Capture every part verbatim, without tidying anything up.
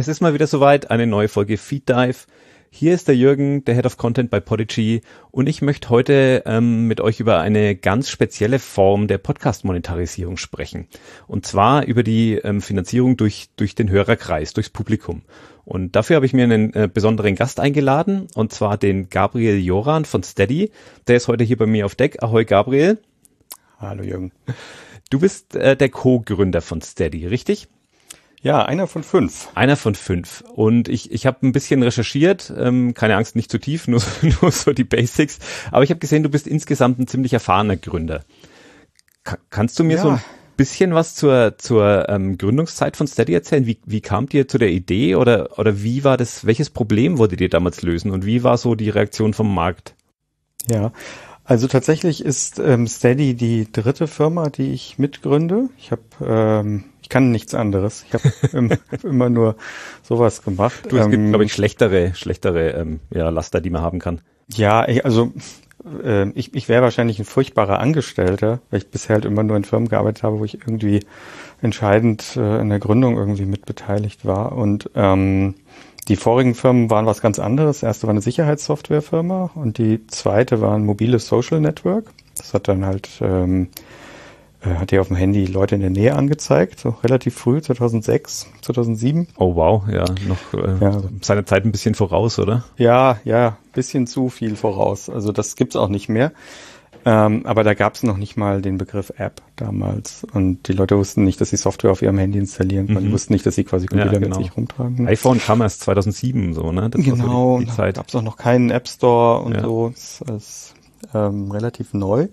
Es ist mal wieder soweit, eine neue Folge Feed Dive. Hier ist der Jürgen, der Head of Content bei Podigy, und ich möchte heute ähm, mit euch über eine ganz spezielle Form der Podcast-Monetarisierung sprechen. Und zwar über die ähm, Finanzierung durch durch den Hörerkreis, durchs Publikum. Und dafür habe ich mir einen äh, besonderen Gast eingeladen, und zwar den Gabriel Joran von Steady. Der ist heute hier bei mir auf Deck. Ahoi Gabriel. Hallo Jürgen. Du bist äh, der Co-Gründer von Steady, richtig? Ja, einer von fünf. Einer von fünf. Und ich ich habe ein bisschen recherchiert, ähm, keine Angst, nicht zu tief, nur, nur so die Basics. Aber ich habe gesehen, du bist insgesamt ein ziemlich erfahrener Gründer. Ka- kannst du mir ja. so ein bisschen was zur zur ähm, Gründungszeit von Steady erzählen? Wie wie kamt ihr zu der Idee oder oder wie war das? Welches Problem wolltet ihr damals lösen und wie war so die Reaktion vom Markt? Ja, also tatsächlich ist ähm, Steady die dritte Firma, die ich mitgründe. Ich habe ähm, Ich kann nichts anderes. Ich habe im, immer nur sowas gemacht. Du, es gibt, ähm, glaube ich, schlechtere, schlechtere ähm, ja, Laster, die man haben kann. Ja, ich, also äh, ich, ich wäre wahrscheinlich ein furchtbarer Angestellter, weil ich bisher halt immer nur in Firmen gearbeitet habe, wo ich irgendwie entscheidend äh, in der Gründung irgendwie mitbeteiligt war. Und ähm, die vorigen Firmen waren was ganz anderes. Die erste war eine Sicherheitssoftwarefirma und die zweite war ein mobiles Social Network. Das hat dann halt ähm, hat hier auf dem Handy Leute in der Nähe angezeigt, so relativ früh, zweitausendsechs, zweitausendsieben. Oh wow, ja, noch äh, ja. seiner Zeit ein bisschen voraus, oder? Ja, ja, bisschen zu viel voraus. Also das gibt's auch nicht mehr. Ähm, aber da gab's noch nicht mal den Begriff App damals. Und die Leute wussten nicht, dass sie Software auf ihrem Handy installieren können. Mhm. Die wussten nicht, dass sie quasi Computer ja, genau. mit sich rumtragen. iPhone kam erst zweitausendsieben, so, ne? Das genau, war so die, die Zeit. Da gab's auch noch keinen App Store und ja. so. Das ist ähm, relativ neu.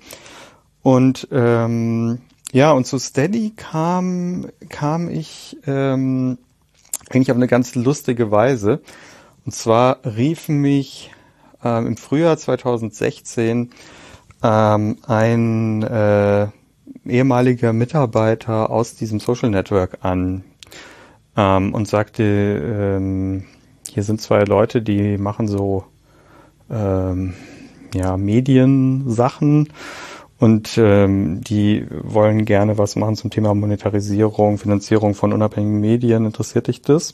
Und ähm, ja, und zu Steady kam kam ich ähm, eigentlich auf eine ganz lustige Weise. Und zwar rief mich ähm, im Frühjahr zweitausendsechzehn ähm, ein äh, ehemaliger Mitarbeiter aus diesem Social Network an ähm, und sagte, ähm, hier sind zwei Leute, die machen so ähm, ja Mediensachen. Und ähm, die wollen gerne was machen zum Thema Monetarisierung, Finanzierung von unabhängigen Medien. Interessiert dich das?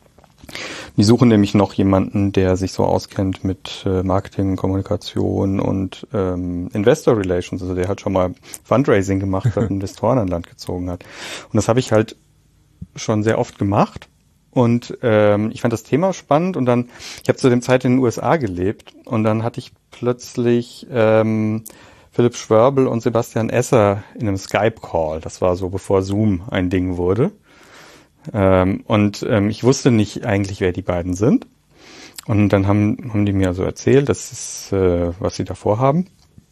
Die suchen nämlich noch jemanden, der sich so auskennt mit äh, Marketing, Kommunikation und ähm, Investor Relations, also der halt schon mal Fundraising gemacht hat, Investoren an Land gezogen hat. Und das habe ich halt schon sehr oft gemacht. Und ähm, ich fand das Thema spannend und dann, ich habe zu dem Zeit in den U S A gelebt und dann hatte ich plötzlich ähm, Philipp Schwörbel und Sebastian Esser in einem Skype-Call. Das war so, bevor Zoom ein Ding wurde. Ähm, und ähm, ich wusste nicht eigentlich, wer die beiden sind. Und dann haben, haben die mir so erzählt, das ist, äh, was sie da vorhaben.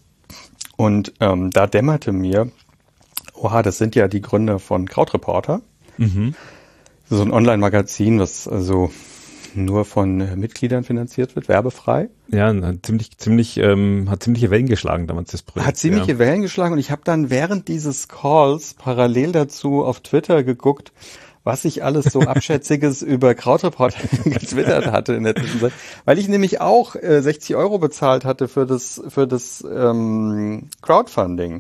Und ähm, da dämmerte mir, oha, das sind ja die Gründer von Krautreporter. Mhm. So ein Online-Magazin, was also nur von äh, Mitgliedern finanziert wird, werbefrei. Ja, ziemlich, ziemlich, ähm, hat ziemliche Wellen geschlagen damals das Projekt. Hat ziemliche ja. Wellen geschlagen und ich habe dann während dieses Calls parallel dazu auf Twitter geguckt, was ich alles so Abschätziges über Krautreporter getwittert hatte in der Zwischenzeit, weil ich nämlich auch äh, sechzig Euro bezahlt hatte für das für das ähm, Crowdfunding.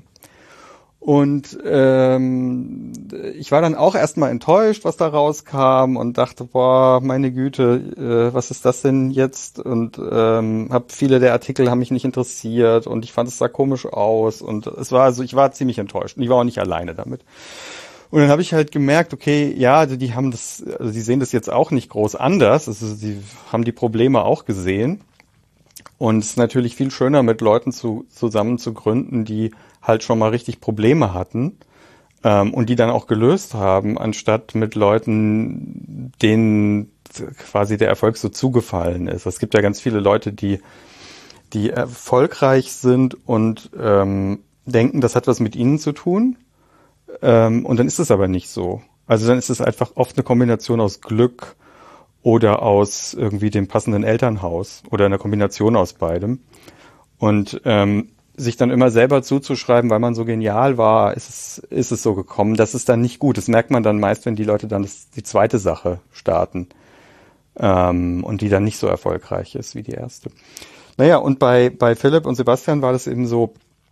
Und ähm, ich war dann auch erstmal enttäuscht, was da rauskam und dachte, boah, meine Güte, äh, was ist das denn jetzt? Und ähm, hab viele der Artikel haben mich nicht interessiert und ich fand es sah komisch aus und es war also ich war ziemlich enttäuscht und ich war auch nicht alleine damit. Und dann habe ich halt gemerkt, okay, ja, also die haben das, also die sehen das jetzt auch nicht groß anders, also sie haben die Probleme auch gesehen und es ist natürlich viel schöner, mit Leuten zu, zusammen zu gründen, die halt schon mal richtig Probleme hatten ähm, und die dann auch gelöst haben, anstatt mit Leuten, denen quasi der Erfolg so zugefallen ist. Es gibt ja ganz viele Leute, die die erfolgreich sind und ähm, denken, das hat was mit ihnen zu tun ähm, und dann ist es aber nicht so. Also dann ist es einfach oft eine Kombination aus Glück oder aus irgendwie dem passenden Elternhaus oder einer Kombination aus beidem. Und ähm, sich dann immer selber zuzuschreiben, weil man so genial war, ist es, ist es so gekommen. Das ist dann nicht gut. Das merkt man dann meist, wenn die Leute dann das, die zweite Sache starten ähm, und die dann nicht so erfolgreich ist wie die erste. Naja, und bei bei Philipp und Sebastian war das eben so,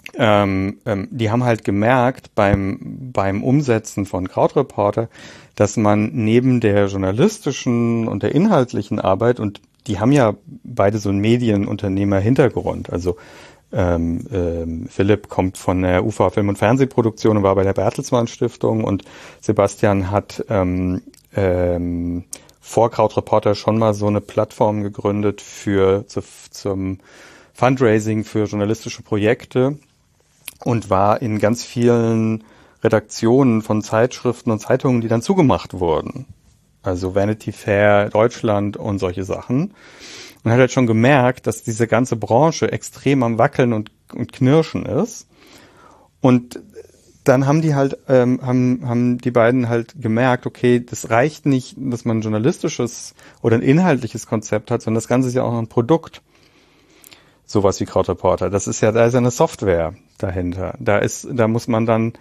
ähm, ähm, die haben halt gemerkt beim, beim Umsetzen von Krautreporter, dass man neben der journalistischen und der inhaltlichen Arbeit, und die haben ja beide so einen Medienunternehmer-Hintergrund, also ähm, ähm, Philipp kommt von der U V Film- und Fernsehproduktion und war bei der Bertelsmann Stiftung, und Sebastian hat ähm, ähm, vor Krautreporter schon mal so eine Plattform gegründet für zu, zum Fundraising für journalistische Projekte und war in ganz vielen Redaktionen von Zeitschriften und Zeitungen, die dann zugemacht wurden. Also Vanity Fair, Deutschland und solche Sachen. Und hat halt schon gemerkt, dass diese ganze Branche extrem am Wackeln und, und Knirschen ist. Und dann haben die halt, ähm, haben, haben die beiden halt gemerkt, okay, das reicht nicht, dass man ein journalistisches oder ein inhaltliches Konzept hat, sondern das Ganze ist ja auch noch ein Produkt. Sowas wie Krautreporter. Das ist ja, da ist ja eine Software dahinter. Da ist, da muss man dann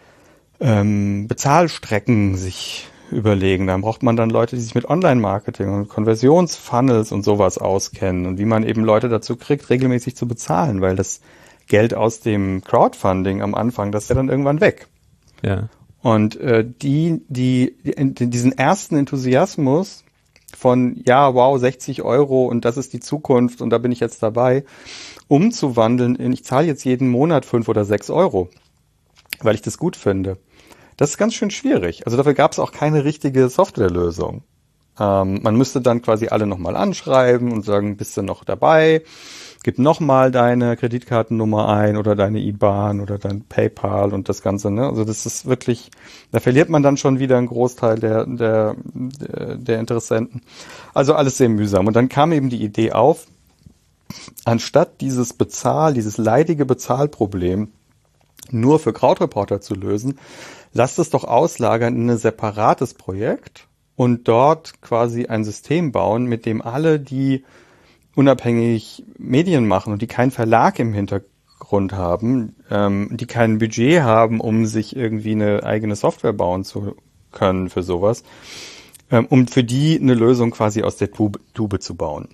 ähm, Bezahlstrecken sich überlegen. Dann braucht man dann Leute, die sich mit Online-Marketing und Konversionsfunnels und sowas auskennen und wie man eben Leute dazu kriegt, regelmäßig zu bezahlen, weil das Geld aus dem Crowdfunding am Anfang, das ist ja dann irgendwann weg. Ja. Und äh, die, die, die, diesen ersten Enthusiasmus von, ja, wow, sechzig Euro und das ist die Zukunft und da bin ich jetzt dabei, umzuwandeln in, ich zahle jetzt jeden Monat fünf oder sechs Euro, weil ich das gut finde. Das ist ganz schön schwierig. Also dafür gab es auch keine richtige Softwarelösung. Ähm, man müsste dann quasi alle nochmal anschreiben und sagen, bist du noch dabei? Gib nochmal deine Kreditkartennummer ein oder deine I B A N oder dein PayPal und das Ganze. Ne? Also das ist wirklich, da verliert man dann schon wieder einen Großteil der, der, der, der Interessenten. Also alles sehr mühsam. Und dann kam eben die Idee auf, anstatt dieses Bezahl, dieses leidige Bezahlproblem nur für Krautreporter zu lösen, lasst es doch auslagern in ein separates Projekt und dort quasi ein System bauen, mit dem alle, die unabhängig Medien machen und die keinen Verlag im Hintergrund haben, ähm, die kein Budget haben, um sich irgendwie eine eigene Software bauen zu können für sowas, ähm, um für die eine Lösung quasi aus der Tube, Tube zu bauen.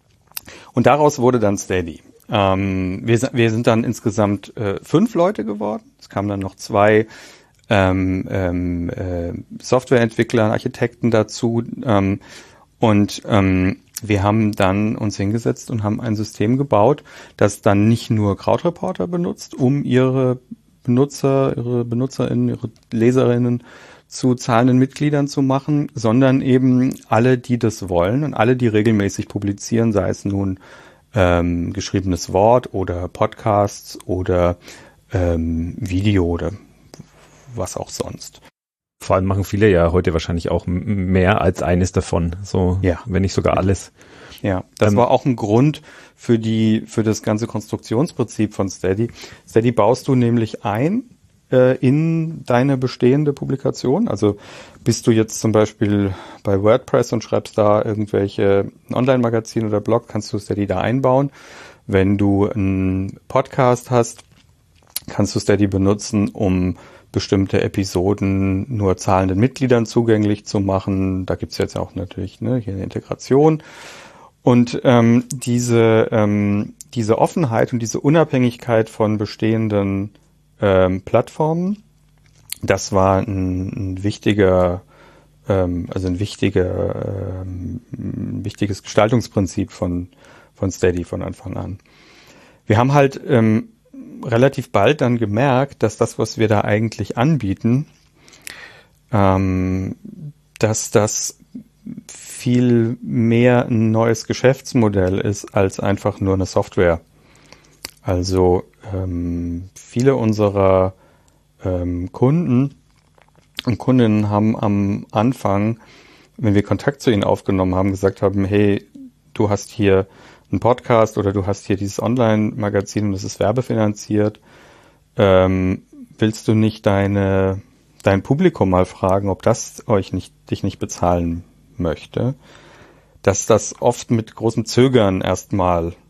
Und daraus wurde dann Steady. Ähm, wir, wir sind dann insgesamt äh, fünf Leute geworden. Es kamen dann noch zwei ähm, ähm, äh, Softwareentwickler, Architekten dazu. Ähm, und ähm, wir haben dann uns hingesetzt und haben ein System gebaut, das dann nicht nur Krautreporter benutzt, um ihre Benutzer, ihre BenutzerInnen, ihre Leserinnen zu zahlenden Mitgliedern zu machen, sondern eben alle, die das wollen und alle, die regelmäßig publizieren, sei es nun ähm, geschriebenes Wort oder Podcasts oder ähm, Video oder was auch sonst. Vor allem machen viele ja heute wahrscheinlich auch mehr als eines davon, so, ja, wenn nicht sogar alles. Ja, das ähm, war auch ein Grund für die, für das ganze Konstruktionsprinzip von Steady. Steady baust du nämlich ein äh, in deine bestehende Publikation. Also bist du jetzt zum Beispiel bei WordPress und schreibst da irgendwelche Online-Magazine oder Blog, kannst du Steady da einbauen. Wenn du einen Podcast hast, kannst du Steady benutzen, um bestimmte Episoden nur zahlenden Mitgliedern zugänglich zu machen. Da gibt's jetzt auch natürlich ne, hier eine Integration. Und ähm, diese, ähm, diese Offenheit und diese Unabhängigkeit von bestehenden ähm, Plattformen, das war ein, ein wichtiger, ähm, also ein wichtiger, ähm, ein wichtiges Gestaltungsprinzip von, von Steady von Anfang an. Wir haben halt ähm, relativ bald dann gemerkt, dass das, was wir da eigentlich anbieten, ähm, dass das viel mehr ein neues Geschäftsmodell ist als einfach nur eine Software. Also ähm, viele unserer ähm, Kunden und Kundinnen haben am Anfang, wenn wir Kontakt zu ihnen aufgenommen haben, gesagt haben, hey, du hast hier einen Podcast oder du hast hier dieses Online-Magazin und das ist werbefinanziert. Ähm, willst du nicht deine dein Publikum mal fragen, ob das euch nicht dich nicht bezahlen möchte? Dass das oft mit großem Zögern erstmal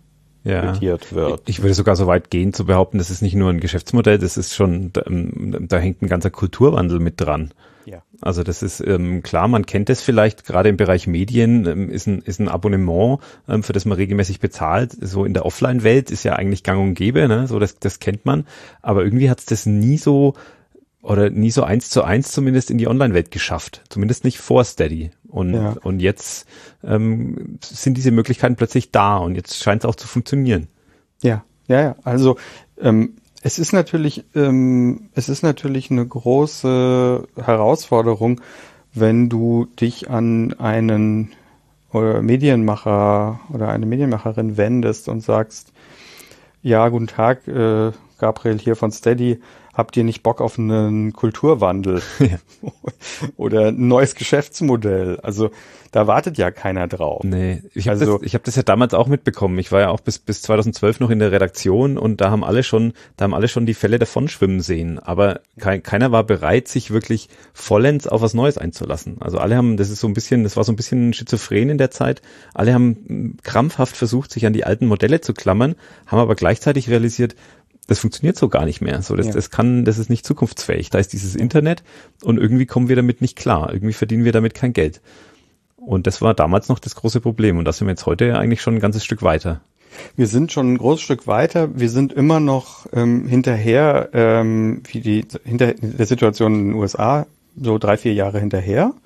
interpretiert ja. wird. Ich würde sogar so weit gehen zu behaupten, das ist nicht nur ein Geschäftsmodell, das ist schon, da, da hängt ein ganzer Kulturwandel mit dran. Ja. Also das ist ähm, klar, man kennt es vielleicht, gerade im Bereich Medien ähm, ist ein ist ein Abonnement, ähm, für das man regelmäßig bezahlt. So in der Offline-Welt ist ja eigentlich gang und gäbe, ne? So das das kennt man. Aber irgendwie hat es das nie so oder nie so eins zu eins zumindest in die Online-Welt geschafft. Zumindest nicht vor Steady. Und ja. und jetzt ähm, sind diese Möglichkeiten plötzlich da und jetzt scheint es auch zu funktionieren. Ja, ja, ja. Also ähm, Es ist natürlich, ähm, es ist natürlich eine große Herausforderung, wenn du dich an einen oder Medienmacher oder eine Medienmacherin wendest und sagst, ja, guten Tag, äh, Gabriel hier von Steady, habt ihr nicht Bock auf einen Kulturwandel Ja. oder ein neues Geschäftsmodell? Also da wartet ja keiner drauf. Nee, ich habe Also, das, ich hab das ja damals auch mitbekommen. Ich war ja auch bis bis zweitausendzwölf noch in der Redaktion und da haben alle schon, da haben alle schon die Fälle davon schwimmen sehen. Aber kein, keiner war bereit, sich wirklich vollends auf was Neues einzulassen. Also alle haben, das ist so ein bisschen, das war so ein bisschen schizophren in der Zeit. Alle haben krampfhaft versucht, sich an die alten Modelle zu klammern, haben aber gleichzeitig realisiert, das funktioniert so gar nicht mehr. So, das, ja. das kann, das ist nicht zukunftsfähig. Da ist dieses Internet und irgendwie kommen wir damit nicht klar. Irgendwie verdienen wir damit kein Geld. Und das war damals noch das große Problem. Und da sind wir jetzt heute eigentlich schon ein ganzes Stück weiter. Wir sind schon ein großes Stück weiter. Wir sind immer noch ähm, hinterher, ähm, wie die hinter der Situation in den U S A, so drei, vier Jahre hinterher.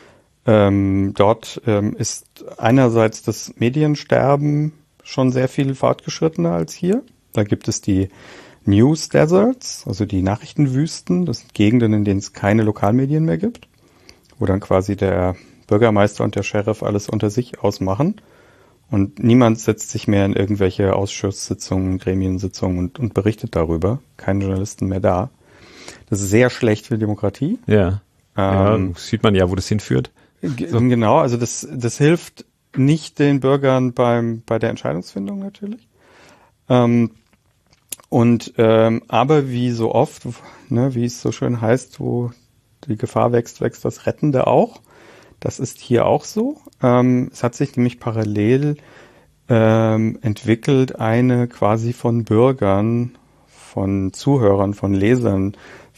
Ähm, dort ähm, ist einerseits das Mediensterben schon sehr viel fortgeschrittener als hier. Da gibt es die News Deserts, also die Nachrichtenwüsten. Das sind Gegenden, in denen es keine Lokalmedien mehr gibt, wo dann quasi der Bürgermeister und der Sheriff alles unter sich ausmachen. Und niemand setzt sich mehr in irgendwelche Ausschusssitzungen, Gremiensitzungen und, und berichtet darüber. Keine Journalisten mehr da. Das ist sehr schlecht für die Demokratie. Ja, ähm, ja sieht man ja, wo das hinführt. G- so. Genau, also das, das hilft nicht den Bürgern beim bei der Entscheidungsfindung natürlich. Ähm, und ähm, aber wie so oft, ne, wie es so schön heißt, wo die Gefahr wächst, wächst das Rettende auch. Das ist hier auch so. Ähm, es hat sich nämlich parallel ähm, entwickelt eine quasi von Bürgern, von Zuhörern, von Lesern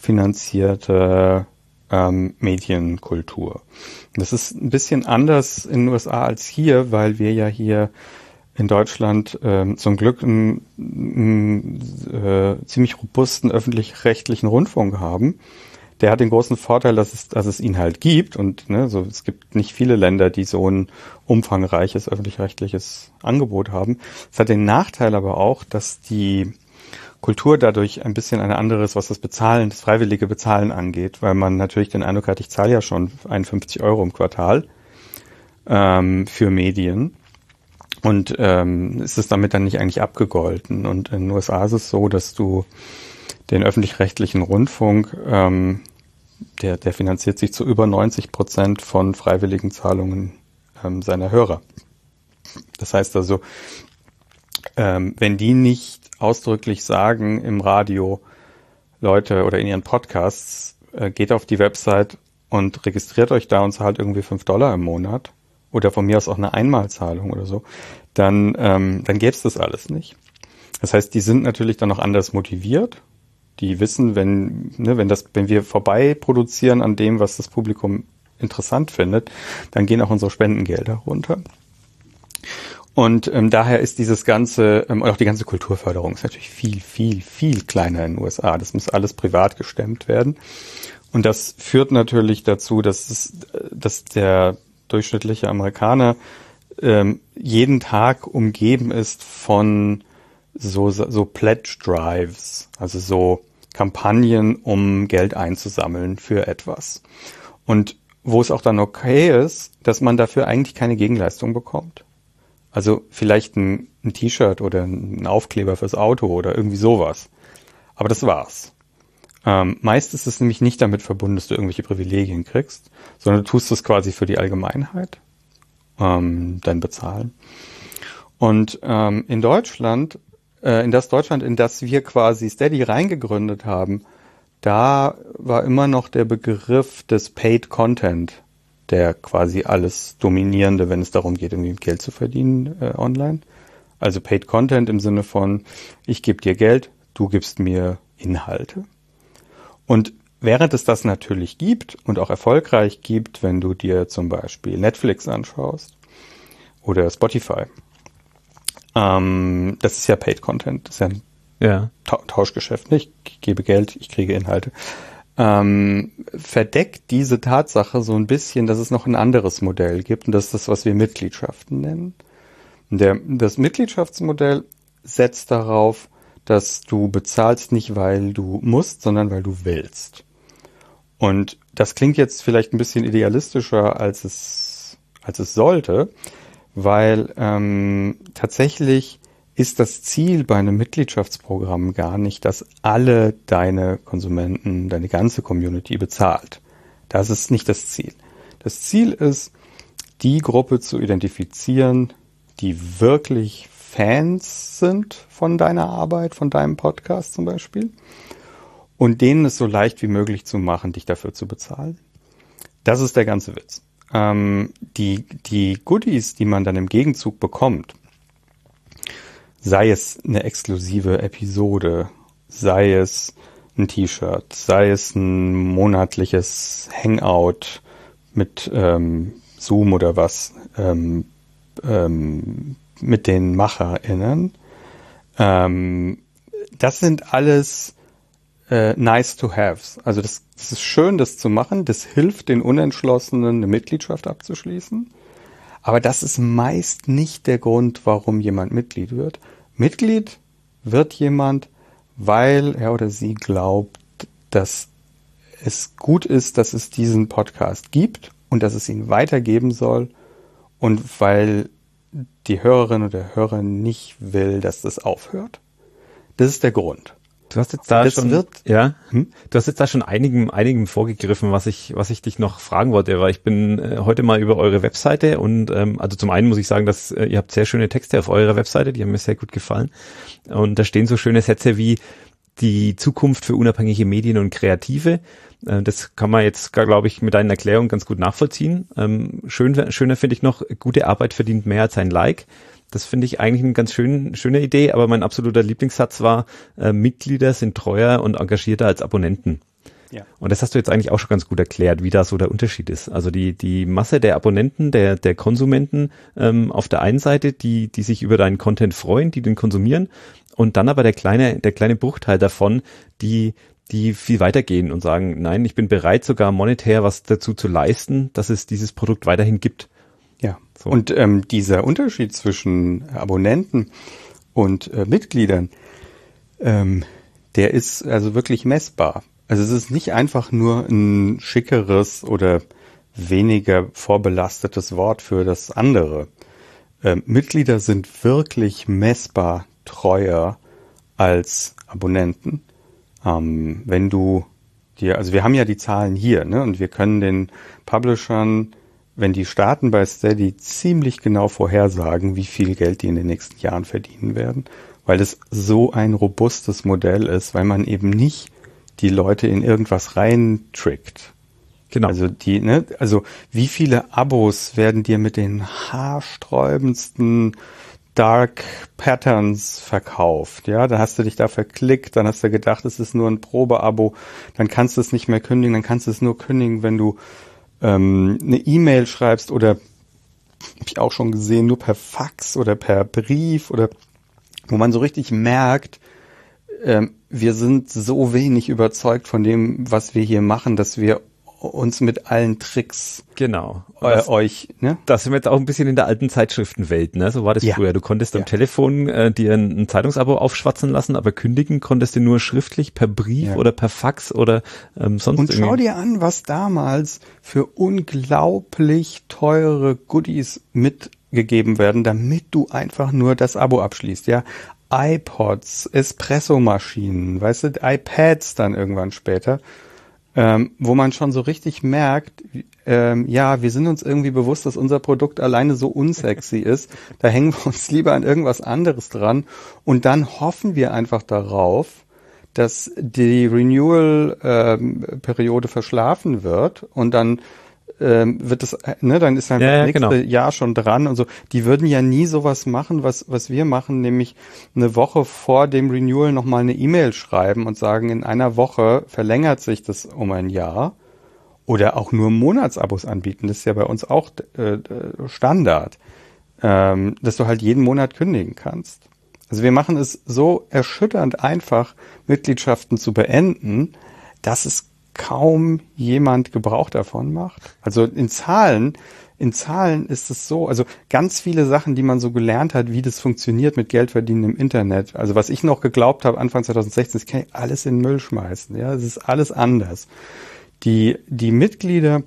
finanzierte ähm, Medienkultur. Das ist ein bisschen anders in den U S A als hier, weil wir ja hier in Deutschland ähm, zum Glück einen, einen äh, ziemlich robusten öffentlich-rechtlichen Rundfunk haben. Der hat den großen Vorteil, dass es, dass es ihn halt gibt und ne, so es gibt nicht viele Länder, die so ein umfangreiches öffentlich-rechtliches Angebot haben. Es hat den Nachteil aber auch, dass die Kultur dadurch ein bisschen eine andere ist, was das Bezahlen, das freiwillige Bezahlen angeht, weil man natürlich den Eindruck hat, ich zahle ja schon einundfünfzig Euro im Quartal ähm, für Medien und ähm, ist es damit dann nicht eigentlich abgegolten. Und in den U S A ist es so, dass du den öffentlich-rechtlichen Rundfunk, ähm, der, der finanziert sich zu über neunzig Prozent von freiwilligen Zahlungen ähm, seiner Hörer. Das heißt also, ähm, wenn die nicht ausdrücklich sagen im Radio, Leute, oder in ihren Podcasts, äh, geht auf die Website und registriert euch da und zahlt irgendwie fünf Dollar im Monat oder von mir aus auch eine Einmalzahlung oder so, dann, ähm, dann gäbe es das alles nicht. Das heißt, die sind natürlich dann noch anders motiviert. Die wissen, wenn, ne, wenn das, wenn wir vorbei produzieren an dem, was das Publikum interessant findet, dann gehen auch unsere Spendengelder runter. Und ähm, daher ist dieses ganze, ähm, auch die ganze Kulturförderung ist natürlich viel, viel, viel kleiner in den U S A. Das muss alles privat gestemmt werden. Und das führt natürlich dazu, dass es, dass der durchschnittliche Amerikaner ähm, jeden Tag umgeben ist von so, so Pledge Drives, also so Kampagnen, um Geld einzusammeln für etwas. Und wo es auch dann okay ist, dass man dafür eigentlich keine Gegenleistung bekommt. Also vielleicht ein, ein T-Shirt oder ein Aufkleber fürs Auto oder irgendwie sowas. Aber das war's. Ähm, meist ist es nämlich nicht damit verbunden, dass du irgendwelche Privilegien kriegst, sondern du tust es quasi für die Allgemeinheit, ähm, dein Bezahlen. Und ähm, in Deutschland in das Deutschland, in das wir quasi Steady reingegründet haben, da war immer noch der Begriff des Paid Content, der quasi alles Dominierende, wenn es darum geht, irgendwie Geld zu verdienen äh, online. Also Paid Content im Sinne von, ich gebe dir Geld, du gibst mir Inhalte. Und während es das natürlich gibt und auch erfolgreich gibt, wenn du dir zum Beispiel Netflix anschaust oder Spotify, ähm, das ist ja Paid Content, das ist ja ein ja. Ta- Tauschgeschäft, nicht? Ich gebe Geld, ich kriege Inhalte. Ähm, verdeckt diese Tatsache so ein bisschen, dass es noch ein anderes Modell gibt und das ist das, was wir Mitgliedschaften nennen. Der, das Mitgliedschaftsmodell setzt darauf, dass du bezahlst nicht, weil du musst, sondern weil du willst. Und das klingt jetzt vielleicht ein bisschen idealistischer, als es, als es sollte, weil ähm, tatsächlich ist das Ziel bei einem Mitgliedschaftsprogramm gar nicht, dass alle deine Konsumenten, deine ganze Community bezahlt. Das ist nicht das Ziel. Das Ziel ist, die Gruppe zu identifizieren, die wirklich Fans sind von deiner Arbeit, von deinem Podcast zum Beispiel, und denen es so leicht wie möglich zu machen, dich dafür zu bezahlen. Das ist der ganze Witz. Ähm, die, die Goodies, die man dann im Gegenzug bekommt, sei es eine exklusive Episode, sei es ein T-Shirt, sei es ein monatliches Hangout mit ähm, Zoom oder was, ähm, ähm, mit den MacherInnen. Ähm, das sind alles äh, nice to haves. Also das, das ist schön, das zu machen. Das hilft den Unentschlossenen, eine Mitgliedschaft abzuschließen. Aber das ist meist nicht der Grund, warum jemand Mitglied wird. Mitglied wird jemand, weil er oder sie glaubt, dass es gut ist, dass es diesen Podcast gibt und dass es ihn weitergeben soll und weil die Hörerin oder der Hörer nicht will, dass das aufhört. Das ist der Grund. Du hast jetzt da das schon, wird, ja, hm? du hast jetzt da schon einigem, einigem vorgegriffen, was ich, was ich dich noch fragen wollte, weil ich bin äh, heute mal über eure Webseite und ähm, also zum einen muss ich sagen, dass äh, ihr habt sehr schöne Texte auf eurer Webseite, die haben mir sehr gut gefallen und da stehen so schöne Sätze wie die Zukunft für unabhängige Medien und Kreative. Äh, das kann man jetzt, glaube ich, mit deinen Erklärungen ganz gut nachvollziehen. Ähm, schön, schöner finde ich noch, gute Arbeit verdient mehr als ein Like. Das finde ich eigentlich eine ganz schön, schöne Idee, aber mein absoluter Lieblingssatz war, äh, Mitglieder sind treuer und engagierter als Abonnenten. Ja. Und das hast du jetzt eigentlich auch schon ganz gut erklärt, wie da so der Unterschied ist. Also die die Masse der Abonnenten, der der Konsumenten ähm, auf der einen Seite, die die sich über deinen Content freuen, die den konsumieren, und dann aber der kleine der kleine Bruchteil davon, die die viel weitergehen und sagen, nein, ich bin bereit, sogar monetär was dazu zu leisten, dass es dieses Produkt weiterhin gibt. Ja, so. Und ähm, dieser Unterschied zwischen Abonnenten und äh, Mitgliedern, ähm, der ist also wirklich messbar. Also es ist nicht einfach nur ein schickeres oder weniger vorbelastetes Wort für das andere. Ähm, Mitglieder sind wirklich messbar treuer als Abonnenten. Ähm, wenn du dir, also wir haben ja die Zahlen hier, ne, und wir können den Publishern, wenn die starten bei Steady, ziemlich genau vorhersagen, wie viel Geld die in den nächsten Jahren verdienen werden, weil es so ein robustes Modell ist, weil man eben nicht die Leute in irgendwas reintrickt. Genau. Also die, ne, also wie viele Abos werden dir mit den haarsträubendsten Dark Patterns verkauft? Ja, dann hast du dich da verklickt, dann hast du gedacht, es ist nur ein Probeabo, dann kannst du es nicht mehr kündigen, dann kannst du es nur kündigen, wenn du ähm, eine E-Mail schreibst oder, habe ich auch schon gesehen, nur per Fax oder per Brief oder wo man so richtig merkt, ähm, wir sind so wenig überzeugt von dem, was wir hier machen, dass wir uns mit allen Tricks genau äh, das, euch, ne? Das sind wir jetzt auch ein bisschen in der alten Zeitschriftenwelt, ne? So war das ja. früher. Du konntest am ja. Telefon äh, dir ein, ein Zeitungsabo aufschwatzen lassen, aber kündigen konntest du nur schriftlich per Brief ja. oder per Fax oder ähm, sonst Und irgendwie. Schau dir an, was damals für unglaublich teure Goodies mitgegeben werden, damit du einfach nur das Abo abschließt, ja? iPods, Espresso-Maschinen, weißt du, iPads dann irgendwann später. Ähm, wo man schon so richtig merkt, ähm, ja, wir sind uns irgendwie bewusst, dass unser Produkt alleine so unsexy ist. Da hängen wir uns lieber an irgendwas anderes dran und dann hoffen wir einfach darauf, dass die Renewal-Periode ähm, verschlafen wird und dann ähm, wird das, ne, dann ist halt ja, das ja, nächste genau. Jahr schon dran und so. Die würden ja nie sowas machen, was was wir machen, nämlich eine Woche vor dem Renewal nochmal eine E-Mail schreiben und sagen, in einer Woche verlängert sich das um ein Jahr. Oder auch nur Monatsabos anbieten. Das ist ja bei uns auch äh, Standard, ähm, dass du halt jeden Monat kündigen kannst. Also wir machen es so erschütternd einfach, Mitgliedschaften zu beenden, dass es kaum jemand Gebrauch davon macht. Also in Zahlen, in Zahlen ist es so, also ganz viele Sachen, die man so gelernt hat, wie das funktioniert mit Geldverdienen im Internet. Also was ich noch geglaubt habe, Anfang zwanzig sechzehn, das kann ich alles in den Müll schmeißen. Ja, es ist alles anders. Die, die Mitglieder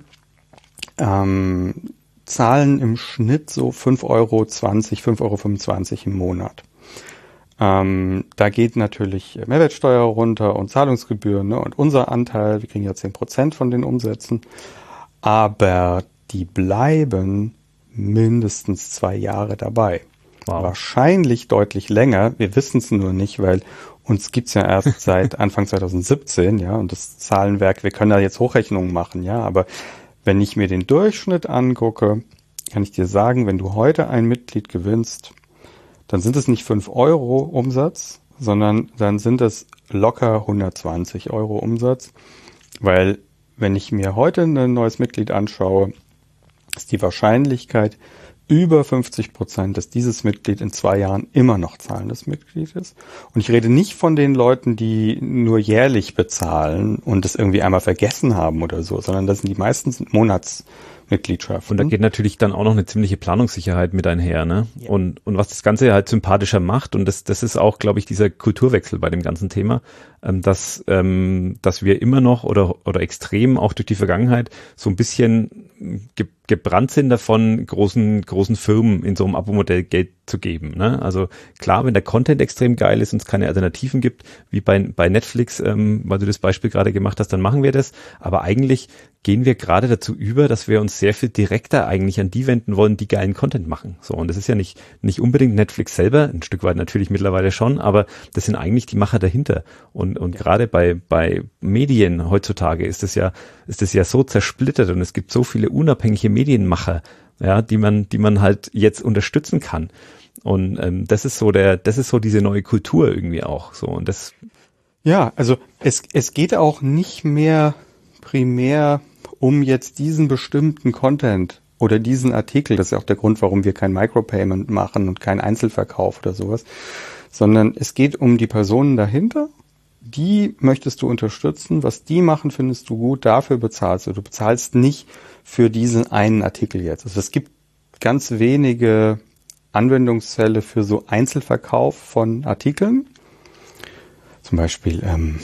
ähm, zahlen im Schnitt so fünf Euro zwanzig, fünf Euro fünfundzwanzig im Monat. Ähm, da geht natürlich Mehrwertsteuer runter und Zahlungsgebühren, ne, und unser Anteil, wir kriegen ja zehn Prozent von den Umsätzen, aber die bleiben mindestens zwei Jahre dabei. Wow. Wahrscheinlich deutlich länger, wir wissen es nur nicht, weil uns gibt's ja erst seit Anfang zwanzig siebzehn, ja, und das Zahlenwerk, wir können da jetzt Hochrechnungen machen, ja, aber wenn ich mir den Durchschnitt angucke, kann ich dir sagen, wenn du heute ein Mitglied gewinnst, dann sind es nicht fünf Euro Umsatz, sondern dann sind es locker hundertzwanzig Euro Umsatz, weil wenn ich mir heute ein neues Mitglied anschaue, ist die Wahrscheinlichkeit über fünfzig Prozent, dass dieses Mitglied in zwei Jahren immer noch zahlendes Mitglied ist. Und ich rede nicht von den Leuten, die nur jährlich bezahlen und das irgendwie einmal vergessen haben oder so, sondern das sind die meisten sind Monatsmitgliedschaften. Und da geht natürlich dann auch noch eine ziemliche Planungssicherheit mit einher, ne? Ja. Und, und was das Ganze halt sympathischer macht, und das, das ist auch, glaube ich, dieser Kulturwechsel bei dem ganzen Thema, ähm, dass, ähm, dass wir immer noch oder, oder extrem auch durch die Vergangenheit so ein bisschen ge- gebrannt sind davon, großen, großen Firmen in so einem Abo-Modell Geld zu geben, ne? Also klar, wenn der Content extrem geil ist und es keine Alternativen gibt, wie bei, bei Netflix, ähm, weil du das Beispiel gerade gemacht hast, dann machen wir das. Aber eigentlich gehen wir gerade dazu über, dass wir uns sehr viel direkter eigentlich an die wenden wollen, die geilen Content machen. So, und das ist ja nicht, nicht unbedingt Netflix selber, ein Stück weit natürlich mittlerweile schon, aber das sind eigentlich die Macher dahinter. Und, und ja. gerade bei, bei Medien heutzutage ist das ja, ist das ja so zersplittert und es gibt so viele unabhängige Medienmacher, ja, die man, die man halt jetzt unterstützen kann. Und ähm, das ist so der, das ist so diese neue Kultur irgendwie auch. So, und das. Ja, also es, es geht auch nicht mehr primär um jetzt diesen bestimmten Content oder diesen Artikel, das ist ja auch der Grund, warum wir kein Micropayment machen und keinen Einzelverkauf oder sowas, sondern es geht um die Personen dahinter, die möchtest du unterstützen, was die machen, findest du gut, dafür bezahlst du. Du bezahlst nicht für diesen einen Artikel jetzt. Also es gibt ganz wenige Anwendungsfälle für so Einzelverkauf von Artikeln, zum Beispiel ähm,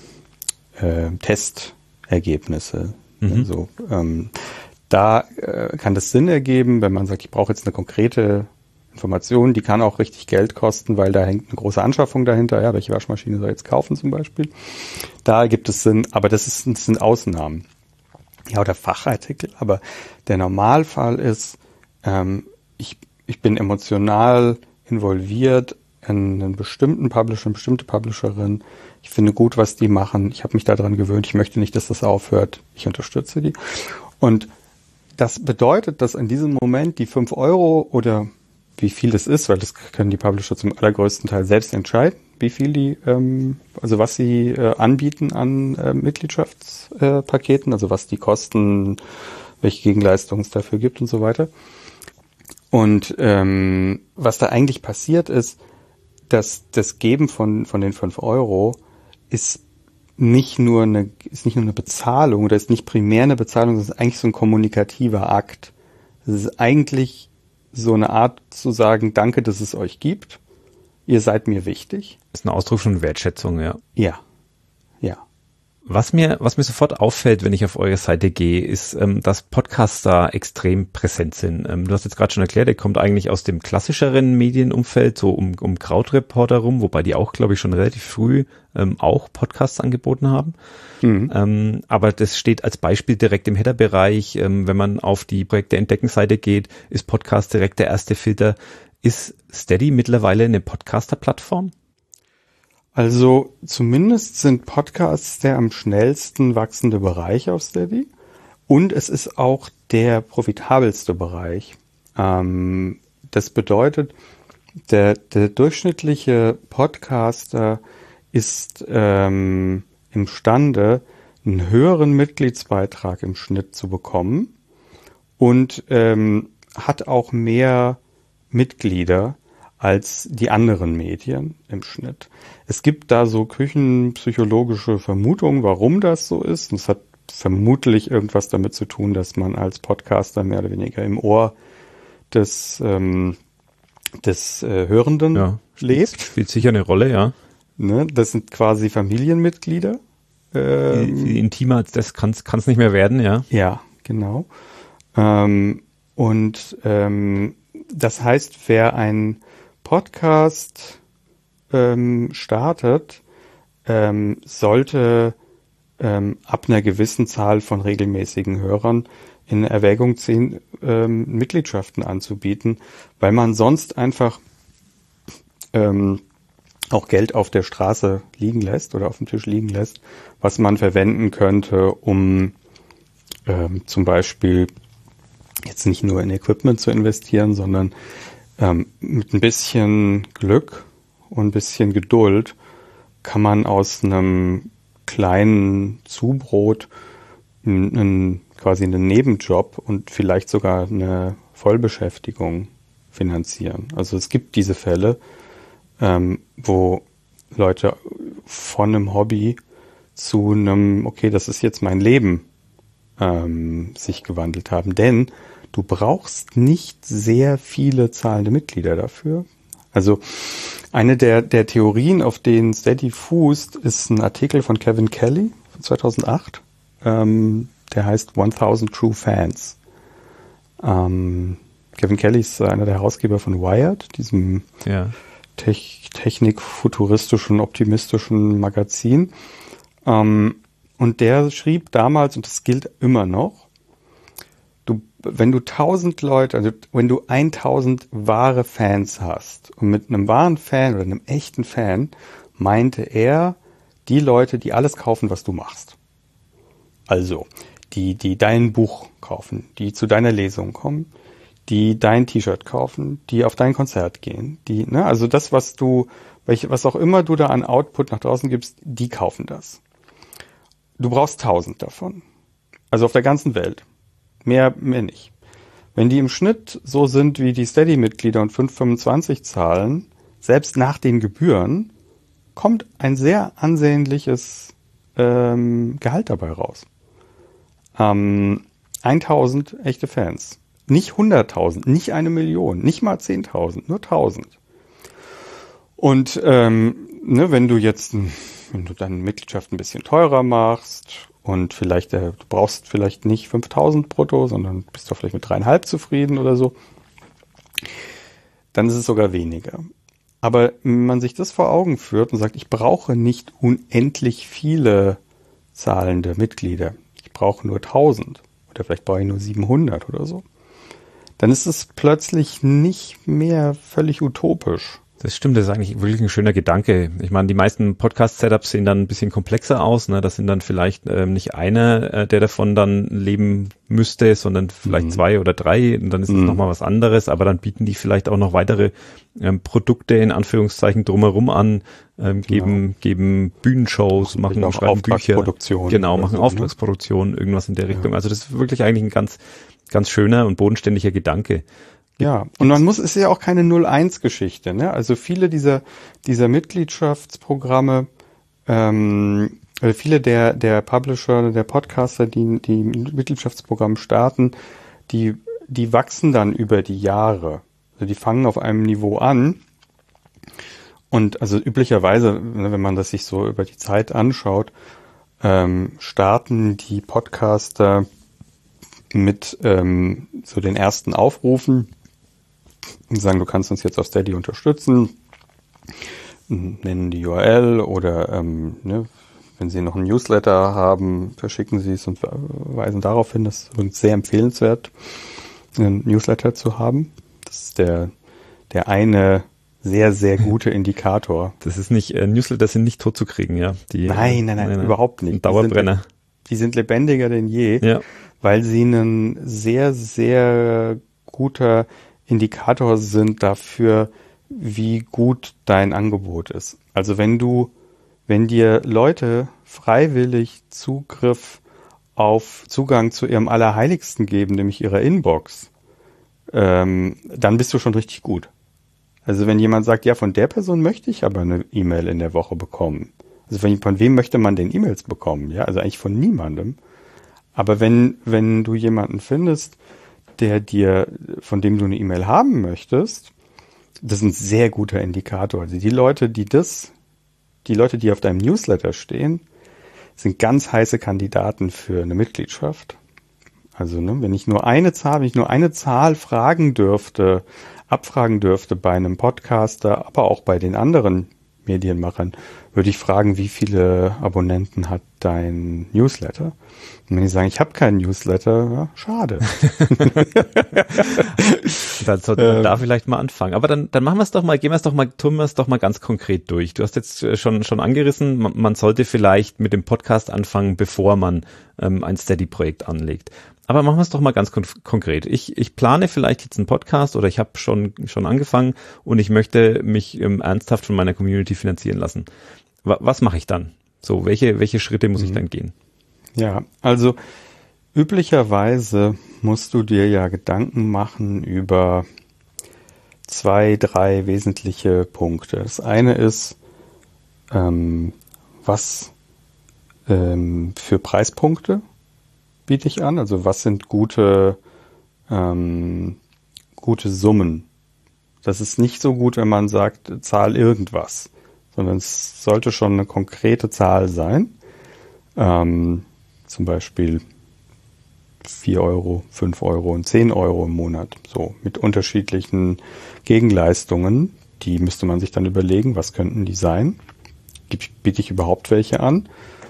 äh, Testergebnisse. Mhm. Also, ähm, da äh, kann das Sinn ergeben, wenn man sagt, ich brauche jetzt eine konkrete Information, die kann auch richtig Geld kosten, weil da hängt eine große Anschaffung dahinter. Ja, welche Waschmaschine soll ich jetzt kaufen zum Beispiel? Da gibt es Sinn, aber das, ist, das sind Ausnahmen. Ja, oder Fachartikel. Aber der Normalfall ist, ähm, ich, ich bin emotional involviert in einen bestimmten Publisher, eine bestimmte Publisherin. Ich finde gut, was die machen. Ich habe mich daran gewöhnt. Ich möchte nicht, dass das aufhört. Ich unterstütze die. Und das bedeutet, dass in diesem Moment die fünf Euro oder wie viel das ist, weil das können die Publisher zum allergrößten Teil selbst entscheiden, wie viel die, ähm, also was sie äh, anbieten an äh, Mitgliedschaftspaketen, äh, also was die kosten, welche Gegenleistungen es dafür gibt und so weiter. Und ähm, was da eigentlich passiert ist, dass das Geben von von den fünf Euro ist nicht nur eine ist nicht nur eine Bezahlung oder ist nicht primär eine Bezahlung, das ist eigentlich so ein kommunikativer Akt. Das ist eigentlich so eine Art zu sagen, danke, dass es euch gibt. Ihr seid mir wichtig. Das ist ein Ausdruck von Wertschätzung, ja. Ja, ja. Was mir, was mir sofort auffällt, wenn ich auf eure Seite gehe, ist, ähm, dass Podcasts da extrem präsent sind. Ähm, du hast jetzt gerade schon erklärt, ihr kommt eigentlich aus dem klassischeren Medienumfeld, so um, um Krautreporter rum, wobei die auch, glaube ich, schon relativ früh ähm, auch Podcasts angeboten haben. Mhm. Ähm, aber das steht als Beispiel direkt im Header-Bereich. Ähm, wenn man auf die Projekte Entdecken-Seite geht, ist Podcast direkt der erste Filter. Ist Steady mittlerweile eine Podcaster-Plattform? Also zumindest sind Podcasts der am schnellsten wachsende Bereich auf Steady. Und es ist auch der profitabelste Bereich. Ähm, das bedeutet, der, der durchschnittliche Podcaster ist ähm, imstande, einen höheren Mitgliedsbeitrag im Schnitt zu bekommen und ähm, hat auch mehr Mitglieder als die anderen Medien im Schnitt. Es gibt da so küchenpsychologische Vermutungen, warum das so ist. Und es hat vermutlich irgendwas damit zu tun, dass man als Podcaster mehr oder weniger im Ohr des, ähm, des äh, Hörenden ja, lebt. Spielt sicher eine Rolle, ja. Ne, das sind quasi Familienmitglieder. Ähm, Viel intimer als das kann es nicht mehr werden, ja. Ja, genau. Ähm, und ähm, das heißt, wer ein Podcast ähm, startet, ähm, sollte ähm, ab einer gewissen Zahl von regelmäßigen Hörern in Erwägung ziehen, ähm, Mitgliedschaften anzubieten, weil man sonst einfach ähm, auch Geld auf der Straße liegen lässt oder auf dem Tisch liegen lässt, was man verwenden könnte, um ähm, zum Beispiel jetzt nicht nur in Equipment zu investieren, sondern ähm, mit ein bisschen Glück und ein bisschen Geduld kann man aus einem kleinen Zubrot einen, quasi einen Nebenjob und vielleicht sogar eine Vollbeschäftigung finanzieren. Also es gibt diese Fälle, ähm, wo Leute von einem Hobby zu einem, okay, das ist jetzt mein Leben, ähm, sich gewandelt haben. Denn du brauchst nicht sehr viele zahlende Mitglieder dafür. Also eine der, der Theorien, auf denen Steady fußt, ist ein Artikel von Kevin Kelly von zweitausendacht. Ähm, der heißt tausend True Fans. Ähm, Kevin Kelly ist einer der Herausgeber von Wired, diesem ja. Tech, technik-futuristischen, optimistischen Magazin. Ähm, und der schrieb damals, und das gilt immer noch, du, wenn du tausend Leute, also wenn du tausend wahre Fans hast, und mit einem wahren Fan oder einem echten Fan meinte er die Leute, die alles kaufen, was du machst. Also, die, die dein Buch kaufen, die zu deiner Lesung kommen, die dein T-Shirt kaufen, die auf dein Konzert gehen, die, ne, also das, was du, welche, was auch immer du da an Output nach draußen gibst, die kaufen das. Du brauchst tausend davon. Also auf der ganzen Welt. Mehr, mehr nicht. Wenn die im Schnitt so sind wie die Steady-Mitglieder und fünf Euro fünfundzwanzig zahlen, selbst nach den Gebühren, kommt ein sehr ansehnliches ähm, Gehalt dabei raus. Ähm, tausend echte Fans. Nicht hunderttausend, nicht eine Million, nicht mal zehntausend, nur tausend. Und ähm, ne, wenn du jetzt, wenn du deine Mitgliedschaft ein bisschen teurer machst und vielleicht, äh, du brauchst vielleicht nicht fünftausend brutto, sondern bist doch vielleicht mit dreieinhalb zufrieden oder so, dann ist es sogar weniger. Aber wenn man sich das vor Augen führt und sagt, ich brauche nicht unendlich viele zahlende Mitglieder, ich brauche nur tausend oder vielleicht brauche ich nur siebenhundert oder so, dann ist es plötzlich nicht mehr völlig utopisch. Das stimmt, das ist eigentlich wirklich ein schöner Gedanke. Ich meine, die meisten Podcast-Setups sehen dann ein bisschen komplexer aus. Ne? Das sind dann vielleicht ähm, nicht einer, äh, der davon dann leben müsste, sondern vielleicht mhm. zwei oder drei. Und dann ist es mhm. nochmal was anderes. Aber dann bieten die vielleicht auch noch weitere ähm, Produkte in Anführungszeichen drumherum an, ähm, geben genau. geben Bühnenshows, machen auch schreiben Bücher. Genau, machen so, Auftragsproduktionen, ne? Irgendwas in der Richtung. Ja. Also das ist wirklich eigentlich ein ganz, ganz schöner und bodenständiger Gedanke. Ja, und man muss, ist ja auch keine null eins Geschichte, ne? Also viele dieser, dieser Mitgliedschaftsprogramme, ähm, also viele der, der Publisher, der Podcaster, die, die Mitgliedschaftsprogramm starten, die, die wachsen dann über die Jahre. Also die fangen auf einem Niveau an. Und also üblicherweise, wenn man das sich so über die Zeit anschaut, ähm, starten die Podcaster mit ähm, so den ersten Aufrufen und sagen, du kannst uns jetzt auf Steady unterstützen, nennen die U R L oder ähm, ne, wenn sie noch einen Newsletter haben, verschicken sie es und weisen darauf hin, das ist sehr empfehlenswert, einen Newsletter zu haben. Das ist der, der eine sehr, sehr gute Indikator. Das ist nicht, äh, Newsletter sind nicht tot zu kriegen, ja. Die, nein, nein, nein, nein, überhaupt nicht. Ein Dauerbrenner. die sind lebendiger denn je, ja. weil sie ein sehr, sehr guter Indikator sind dafür, wie gut dein Angebot ist. Also wenn du, wenn dir Leute freiwillig Zugriff auf Zugang zu ihrem Allerheiligsten geben, nämlich ihrer Inbox, ähm, dann bist du schon richtig gut. Also wenn jemand sagt, ja, von der Person möchte ich aber eine E-Mail in der Woche bekommen. Also von, von wem möchte man denn E-Mails bekommen? Ja, also eigentlich von niemandem. Aber wenn, wenn du jemanden findest, der dir, von dem du eine E-Mail haben möchtest, das ist ein sehr guter Indikator. Also die Leute, die das, die Leute, die auf deinem Newsletter stehen, sind ganz heiße Kandidaten für eine Mitgliedschaft. Also, ne, wenn ich nur eine Zahl, wenn ich nur eine Zahl fragen dürfte, abfragen dürfte bei einem Podcaster, aber auch bei den anderen Medienmachern, würde ich fragen, wie viele Abonnenten hat dein Newsletter? Und wenn die sagen, ich habe keinen Newsletter, ja, schade. Dann sollte man ähm, da vielleicht mal anfangen. Aber dann, dann machen wir es doch mal, gehen wir es doch mal, tun wir es doch mal ganz konkret durch. Du hast jetzt schon, schon angerissen, man, man sollte vielleicht mit dem Podcast anfangen, bevor man ähm, ein Steady-Projekt anlegt. Aber machen wir es doch mal ganz kon- konkret. Ich, ich plane vielleicht jetzt einen Podcast oder ich habe schon, schon angefangen und ich möchte mich ähm, ernsthaft von meiner Community finanzieren lassen. W- was mache ich dann? So, welche, welche Schritte muss mhm. ich dann gehen? Ja, also üblicherweise musst du dir ja Gedanken machen über zwei, drei wesentliche Punkte. Das eine ist, ähm, was ähm, für Preispunkte biete ich an? Also was sind gute, ähm, gute Summen? Das ist nicht so gut, wenn man sagt, zahl irgendwas, sondern es sollte schon eine konkrete Zahl sein. Ähm, zum Beispiel vier Euro, fünf Euro und zehn Euro im Monat. So, mit unterschiedlichen Gegenleistungen. Die müsste man sich dann überlegen, was könnten die sein? Biete ich überhaupt welche an?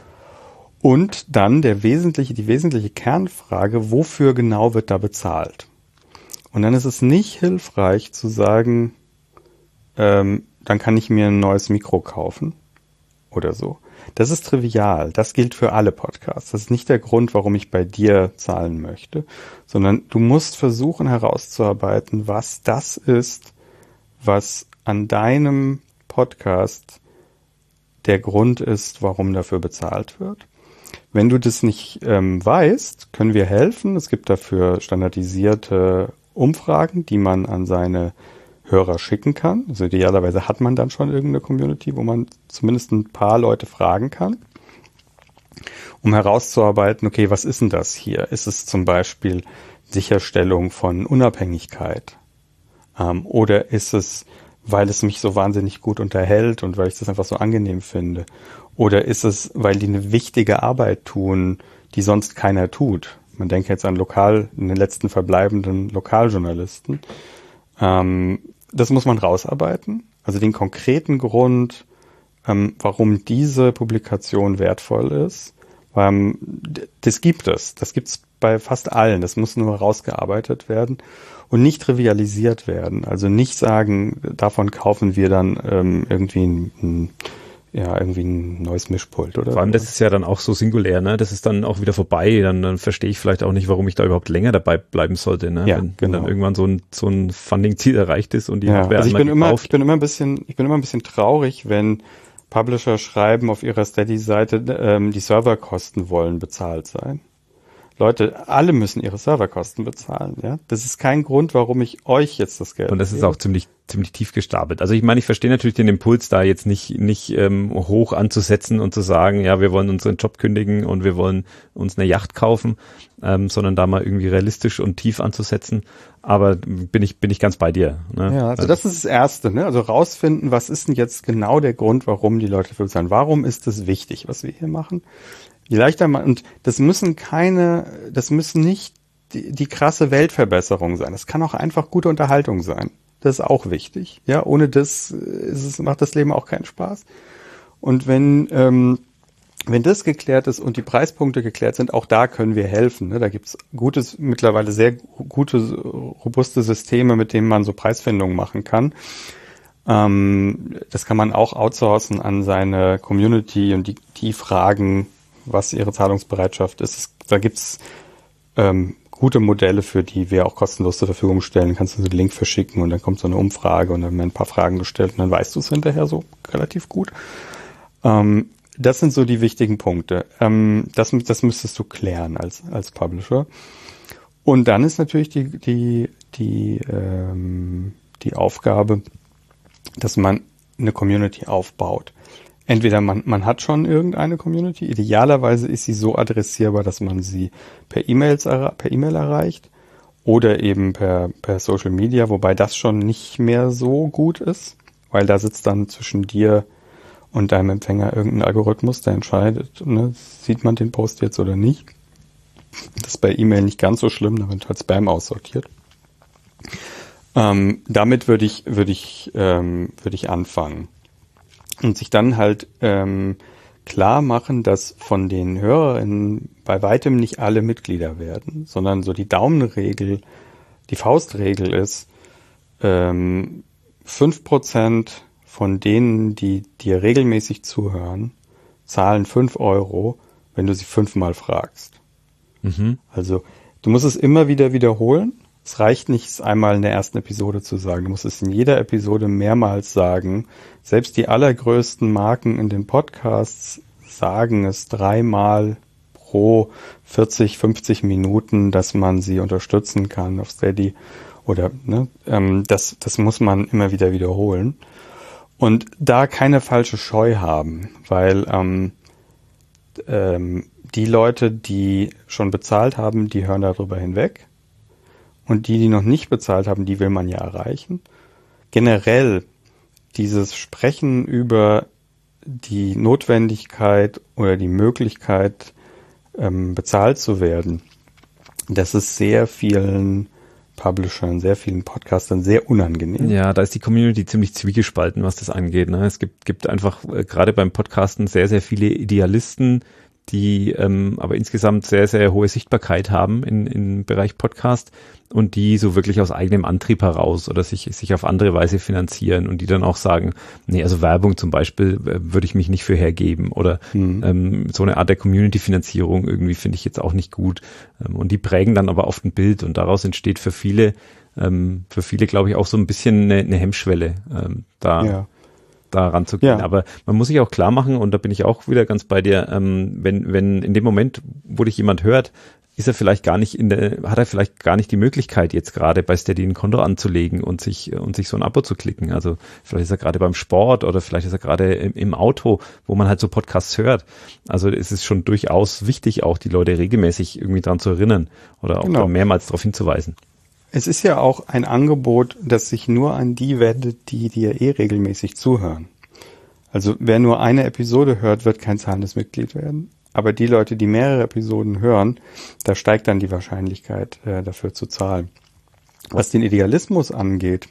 Und dann der wesentliche, die wesentliche Kernfrage, wofür genau wird da bezahlt? Und dann ist es nicht hilfreich zu sagen, ähm, dann kann ich mir ein neues Mikro kaufen oder so. Das ist trivial. Das gilt für alle Podcasts. Das ist nicht der Grund, warum ich bei dir zahlen möchte, sondern du musst versuchen herauszuarbeiten, was das ist, was an deinem Podcast der Grund ist, warum dafür bezahlt wird. Wenn du das nicht ähm, weißt, können wir helfen. Es gibt dafür standardisierte Umfragen, die man an seine Hörer schicken kann. Also idealerweise hat man dann schon irgendeine Community, wo man zumindest ein paar Leute fragen kann, um herauszuarbeiten, okay, was ist denn das hier? Ist es zum Beispiel Sicherstellung von Unabhängigkeit? Ähm, oder ist es, weil es mich so wahnsinnig gut unterhält und weil ich das einfach so angenehm finde? Oder ist es, weil die eine wichtige Arbeit tun, die sonst keiner tut? Man denkt jetzt an lokal, in den letzten verbleibenden Lokaljournalisten. Ähm, das muss man rausarbeiten. Also den konkreten Grund, ähm, warum diese Publikation wertvoll ist. Ähm, das gibt es. Das gibt es bei fast allen. Das muss nur rausgearbeitet werden und nicht trivialisiert werden. Also nicht sagen, davon kaufen wir dann ähm, irgendwie ein, ein ja, irgendwie ein neues Mischpult, oder? Vor allem, das ist ja dann auch so singulär, ne? Das ist dann auch wieder vorbei, dann, dann verstehe ich vielleicht auch nicht, warum ich da überhaupt länger dabei bleiben sollte, ne? Ja, wenn, genau. wenn dann irgendwann so ein, so ein Funding-Ziel erreicht ist und die ja, Hardware also ich bin einmal immer, gekauft. ich bin immer ein bisschen, ich bin immer ein bisschen traurig, wenn Publisher schreiben auf ihrer Steady-Seite, ähm, die Serverkosten wollen bezahlt sein. Leute, alle müssen ihre Serverkosten bezahlen, ja. Das ist kein Grund, warum ich euch jetzt das Geld Und das ist gebe. auch ziemlich ziemlich tief gestapelt. Also ich meine, ich verstehe natürlich den Impuls, da jetzt nicht nicht ähm, hoch anzusetzen und zu sagen, ja, wir wollen unseren Job kündigen und wir wollen uns eine Yacht kaufen, ähm, sondern da mal irgendwie realistisch und tief anzusetzen. Aber bin ich bin ich ganz bei dir. Ne? Ja, also das ist das Erste, ne? Also rausfinden, was ist denn jetzt genau der Grund, warum die Leute dafür bezahlen? Warum ist es wichtig, was wir hier machen? Je leichter man, und das müssen keine, das müssen nicht die, die krasse Weltverbesserung sein. Das kann auch einfach gute Unterhaltung sein. Das ist auch wichtig. Ja, ohne das ist es, macht das Leben auch keinen Spaß. Und wenn, ähm, wenn das geklärt ist und die Preispunkte geklärt sind, auch da können wir helfen. Ne? Da gibt's gutes, mittlerweile sehr gute, robuste Systeme, mit denen man so Preisfindungen machen kann. Ähm, das kann man auch outsourcen an seine Community und die, die fragen, was ihre Zahlungsbereitschaft ist. Es, da gibt's ähm, gute Modelle, für die wir auch kostenlos zur Verfügung stellen. Dann kannst du so einen Link verschicken und dann kommt so eine Umfrage und dann werden ein paar Fragen gestellt und dann weißt du es hinterher so relativ gut. Ähm, das sind so die wichtigen Punkte. Ähm, das, das müsstest du klären als, als Publisher. Und dann ist natürlich die, die, die, ähm, die Aufgabe, dass man eine Community aufbaut. Entweder man, man hat schon irgendeine Community, idealerweise ist sie so adressierbar, dass man sie per E-Mails, per E-Mail erreicht oder eben per, per Social Media, wobei das schon nicht mehr so gut ist, weil da sitzt dann zwischen dir und deinem Empfänger irgendein Algorithmus, der entscheidet, ne, sieht man den Post jetzt oder nicht. Das ist bei E-Mail nicht ganz so schlimm, da wird halt Spam aussortiert. Ähm, damit würde ich, würde ich, ähm, würde ich anfangen. Und sich dann halt ähm, klar machen, dass von den HörerInnen bei weitem nicht alle Mitglieder werden, sondern so die Daumenregel, die Faustregel ist, ähm, fünf Prozent von denen, die dir regelmäßig zuhören, zahlen fünf Euro, wenn du sie fünfmal fragst. Mhm. Also du musst es immer wieder wiederholen. Es reicht nicht, es einmal in der ersten Episode zu sagen. Du musst es in jeder Episode mehrmals sagen. Selbst die allergrößten Marken in den Podcasts sagen es dreimal pro vierzig, fünfzig Minuten, dass man sie unterstützen kann auf Steady. Oder ne, ähm, das, das muss man immer wieder wiederholen. Und da keine falsche Scheu haben, weil ähm, ähm, die Leute, die schon bezahlt haben, die hören darüber hinweg. Und die, die noch nicht bezahlt haben, die will man ja erreichen. Generell dieses Sprechen über die Notwendigkeit oder die Möglichkeit, ähm, bezahlt zu werden, das ist sehr vielen Publishern, sehr vielen Podcastern sehr unangenehm. Ja, da ist die Community ziemlich zwiegespalten, was das angeht. Ne? Es gibt, gibt einfach äh, gerade beim Podcasten sehr, sehr viele Idealisten, die ähm, aber insgesamt sehr, sehr hohe Sichtbarkeit haben in, im Bereich Podcast und die so wirklich aus eigenem Antrieb heraus oder sich, sich auf andere Weise finanzieren und die dann auch sagen, nee, also Werbung zum Beispiel äh, würde ich mich nicht für hergeben oder mhm. ähm, so eine Art der Community-Finanzierung irgendwie finde ich jetzt auch nicht gut. Ähm, und die prägen dann aber oft ein Bild und daraus entsteht für viele, ähm, für viele glaube ich auch so ein bisschen eine, eine Hemmschwelle ähm, da. Ja. da ranzugehen. Ja. Aber man muss sich auch klar machen, und da bin ich auch wieder ganz bei dir, ähm, wenn, wenn in dem Moment, wo dich jemand hört, ist er vielleicht gar nicht in der, hat er vielleicht gar nicht die Möglichkeit, jetzt gerade bei Steady ein Konto anzulegen und sich, und sich so ein Abo zu klicken. Also vielleicht ist er gerade beim Sport oder vielleicht ist er gerade im, im Auto, wo man halt so Podcasts hört. Also es ist schon durchaus wichtig, auch die Leute regelmäßig irgendwie dran zu erinnern oder auch genau. mehrmals darauf hinzuweisen. Es ist ja auch ein Angebot, das sich nur an die wendet, die dir eh regelmäßig zuhören. Also wer nur eine Episode hört, wird kein zahlendes Mitglied werden. Aber die Leute, die mehrere Episoden hören, da steigt dann die Wahrscheinlichkeit, äh, dafür zu zahlen. Was den Idealismus angeht,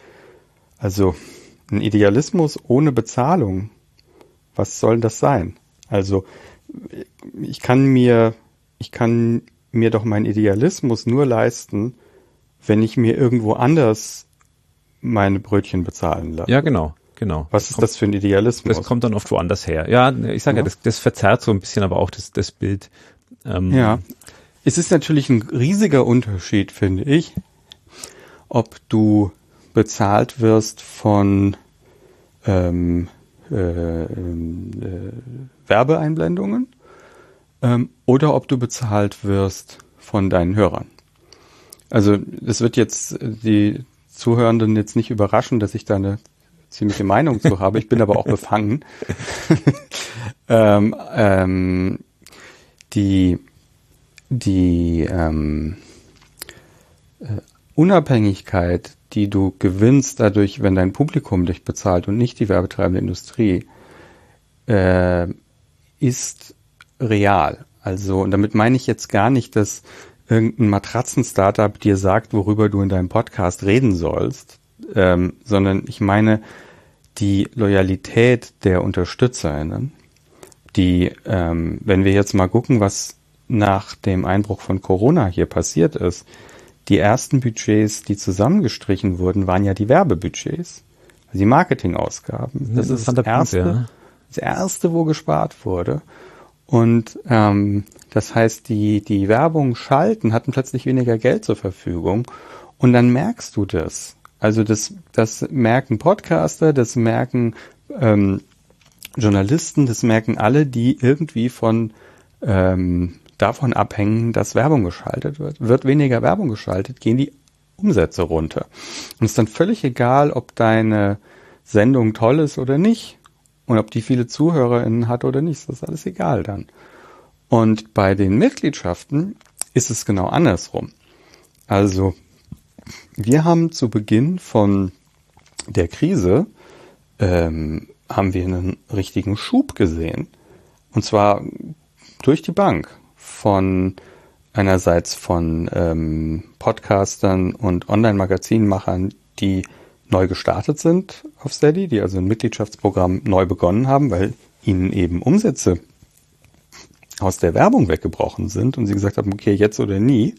also ein Idealismus ohne Bezahlung, was soll das sein? Also ich kann mir, ich kann mir doch meinen Idealismus nur leisten, wenn ich mir irgendwo anders meine Brötchen bezahlen lasse. Ja, genau. Genau. Was ist das für ein Idealismus? Das kommt dann oft woanders her. Ja, ich sage ja, ja das, das verzerrt so ein bisschen aber auch das, das Bild. Ähm, ja. Es ist natürlich ein riesiger Unterschied, finde ich, ob du bezahlt wirst von ähm, äh, äh, Werbeeinblendungen ähm, oder ob du bezahlt wirst von deinen Hörern. Also das wird jetzt die Zuhörenden jetzt nicht überraschen, dass ich da eine ziemliche Meinung zu habe. Ich bin aber auch befangen. ähm, ähm, die die ähm, äh, Unabhängigkeit, die du gewinnst dadurch, wenn dein Publikum dich bezahlt und nicht die werbetreibende Industrie, äh, ist real. Also, und damit meine ich jetzt gar nicht, dass irgendein Matratzen-Startup dir sagt, worüber du in deinem Podcast reden sollst, ähm, sondern ich meine die Loyalität der UnterstützerInnen, die, ähm, wenn wir jetzt mal gucken, was nach dem Einbruch von Corona hier passiert ist, die ersten Budgets, die zusammengestrichen wurden, waren ja die Werbebudgets, also die Marketingausgaben. Das, das ist das erste, Punkt, ja. das erste, wo gespart wurde. Und ähm, das heißt, die, die Werbung schalten hatten plötzlich weniger Geld zur Verfügung. Und dann merkst du das. Also das, das merken Podcaster, das merken ähm, Journalisten, das merken alle, die irgendwie von ähm, davon abhängen, dass Werbung geschaltet wird. Wird weniger Werbung geschaltet, gehen die Umsätze runter. Und es ist dann völlig egal, ob deine Sendung toll ist oder nicht und ob die viele ZuhörerInnen hat oder nicht. Das ist alles egal dann. Und bei den Mitgliedschaften ist es genau andersrum. Also wir haben zu Beginn von der Krise ähm, haben wir einen richtigen Schub gesehen. Und zwar durch die Bank. Von einerseits von ähm, Podcastern und Online-Magazinmachern, die neu gestartet sind auf Steady, die also ein Mitgliedschaftsprogramm neu begonnen haben, weil ihnen eben Umsätze aus der Werbung weggebrochen sind und sie gesagt haben, okay, jetzt oder nie.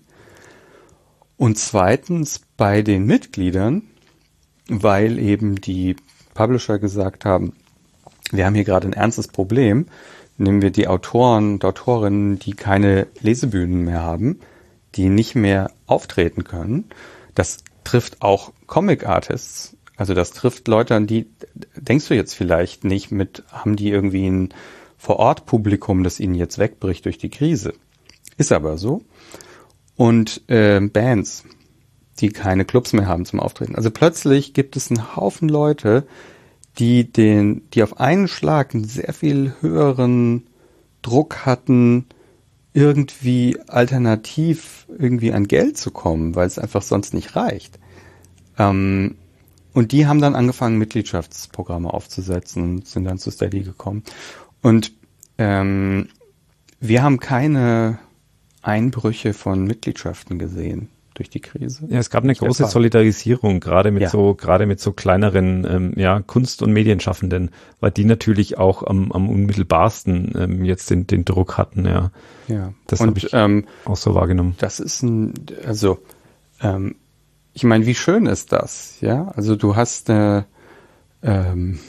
Und zweitens bei den Mitgliedern, weil eben die Publisher gesagt haben, wir haben hier gerade ein ernstes Problem. Nehmen wir die Autoren und Autorinnen, die keine Lesebühnen mehr haben, die nicht mehr auftreten können. Das trifft auch Comic-Artists. Also das trifft Leute, an die denkst du jetzt vielleicht nicht mit, haben die irgendwie ein Vor-Ort-Publikum, das ihnen jetzt wegbricht durch die Krise. Ist aber so. Und äh, Bands, die keine Clubs mehr haben zum Auftreten. Also plötzlich gibt es einen Haufen Leute, die den, die auf einen Schlag einen sehr viel höheren Druck hatten, irgendwie alternativ irgendwie an Geld zu kommen, weil es einfach sonst nicht reicht. Ähm, und die haben dann angefangen, Mitgliedschaftsprogramme aufzusetzen und sind dann zu Steady gekommen. Und ähm, wir haben keine Einbrüche von Mitgliedschaften gesehen durch die Krise. Ja, es gab eine große Solidarisierung, gerade mit ja. so, gerade mit so kleineren, ähm, ja, Kunst- und Medienschaffenden, weil die natürlich auch am, am unmittelbarsten ähm, jetzt den, den Druck hatten, ja. Ja. Das habe ich ähm, auch so wahrgenommen. Das ist ein, also, ähm, ich meine, wie schön ist das, ja? Also du hast eine, ähm,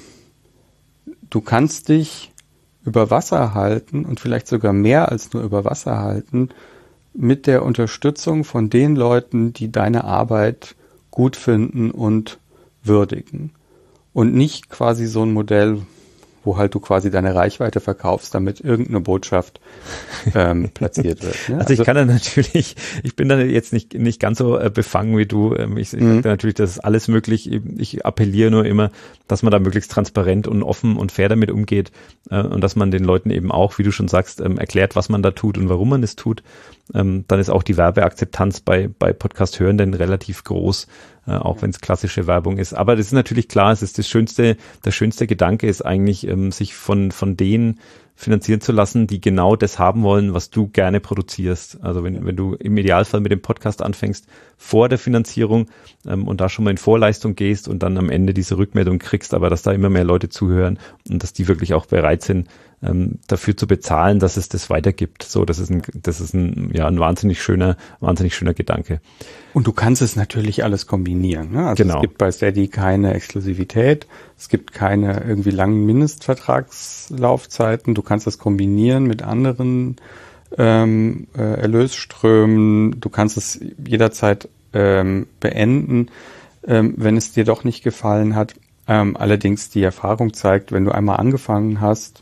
du kannst dich über Wasser halten und vielleicht sogar mehr als nur über Wasser halten, mit der Unterstützung von den Leuten, die deine Arbeit gut finden und würdigen. Und nicht quasi so ein Modell, wo halt du quasi deine Reichweite verkaufst, damit irgendeine Botschaft ähm, platziert wird. Ne? Also ich kann da natürlich, ich bin da jetzt nicht nicht ganz so äh, befangen wie du. Ähm, ich ich mhm. sage da natürlich, das ist alles möglich. Ich appelliere nur immer, dass man da möglichst transparent und offen und fair damit umgeht äh, und dass man den Leuten eben auch, wie du schon sagst, ähm, erklärt, was man da tut und warum man es tut. Ähm, dann ist auch die Werbeakzeptanz bei bei Podcast-Hörenden relativ groß, äh, auch wenn es klassische Werbung ist. Aber das ist natürlich klar, es ist das schönste, der schönste Gedanke ist eigentlich, ähm, sich von von denen finanzieren zu lassen, die genau das haben wollen, was du gerne produzierst. Also wenn, wenn du im Idealfall mit dem Podcast anfängst, vor der Finanzierung ähm, und da schon mal in Vorleistung gehst und dann am Ende diese Rückmeldung kriegst, aber dass da immer mehr Leute zuhören und dass die wirklich auch bereit sind, ähm, dafür zu bezahlen, dass es das weitergibt. So, das ist ein, das ist ein, ja, ein wahnsinnig schöner, wahnsinnig schöner Gedanke. Und du kannst es natürlich alles kombinieren. Ne? Also genau. Es gibt bei Steady keine Exklusivität, es gibt keine irgendwie langen Mindestvertragslaufzeiten. Du kannst das kombinieren mit anderen ähm, äh, Erlösströmen. Du kannst es jederzeit ähm, beenden, ähm, wenn es dir doch nicht gefallen hat. Ähm, allerdings die Erfahrung zeigt, wenn du einmal angefangen hast,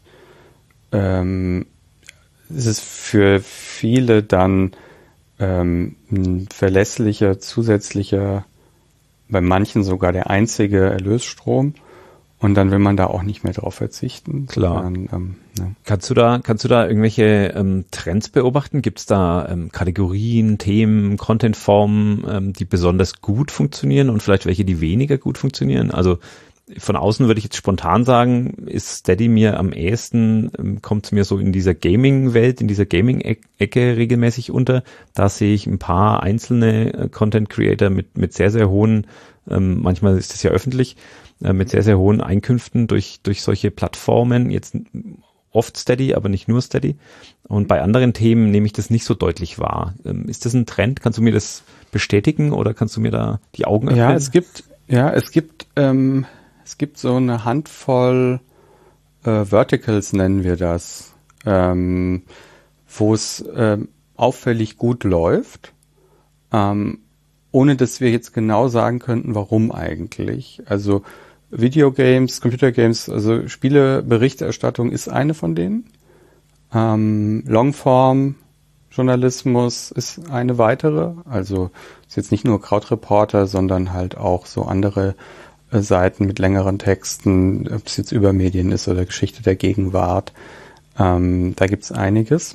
ähm, ist es für viele dann ähm, ein verlässlicher, zusätzlicher, bei manchen sogar der einzige Erlösstrom. Und dann will man da auch nicht mehr drauf verzichten. Klar. Sondern, ähm, ne. Kannst du da, kannst du da irgendwelche ähm, Trends beobachten? Gibt es da ähm, Kategorien, Themen, Contentformen, ähm, die besonders gut funktionieren und vielleicht welche, die weniger gut funktionieren? Also von außen würde ich jetzt spontan sagen, ist Steady mir am ehesten, ähm, kommt es mir so in dieser Gaming-Welt, in dieser Gaming-Ecke regelmäßig unter. Da sehe ich ein paar einzelne äh, Content-Creator mit mit sehr, sehr hohen, ähm, manchmal ist das ja öffentlich, äh, mit sehr, sehr hohen Einkünften durch durch solche Plattformen. Jetzt oft Steady, aber nicht nur Steady. Und bei anderen Themen nehme ich das nicht so deutlich wahr. Ähm, ist das ein Trend? Kannst du mir das bestätigen oder kannst du mir da die Augen öffnen? Ja, es gibt, ja, es gibt, ähm, Es gibt so eine Handvoll äh, Verticals, nennen wir das, ähm, wo es ähm, auffällig gut läuft, ähm, ohne dass wir jetzt genau sagen könnten, warum eigentlich. Also Videogames, Computergames, also Spieleberichterstattung ist eine von denen. Ähm, Longform Journalismus ist eine weitere. Also ist jetzt nicht nur Krautreporter, sondern halt auch so andere äh, Seiten mit längeren Texten, ob es jetzt Übermedien ist oder Geschichte der Gegenwart. Ähm, da gibt's einiges.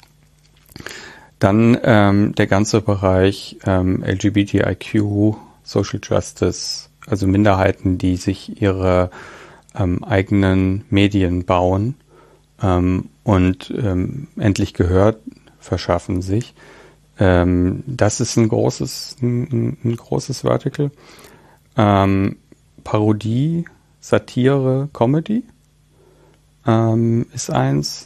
Dann ähm, der ganze Bereich ähm, L G B T I Q, Social Justice, also Minderheiten, die sich ihre ähm, eigenen Medien bauen ähm, und ähm, endlich Gehör verschaffen sich. Ähm, das ist ein großes, ein, ein großes Vertical. Ähm, Parodie, Satire, Comedy ähm, ist eins.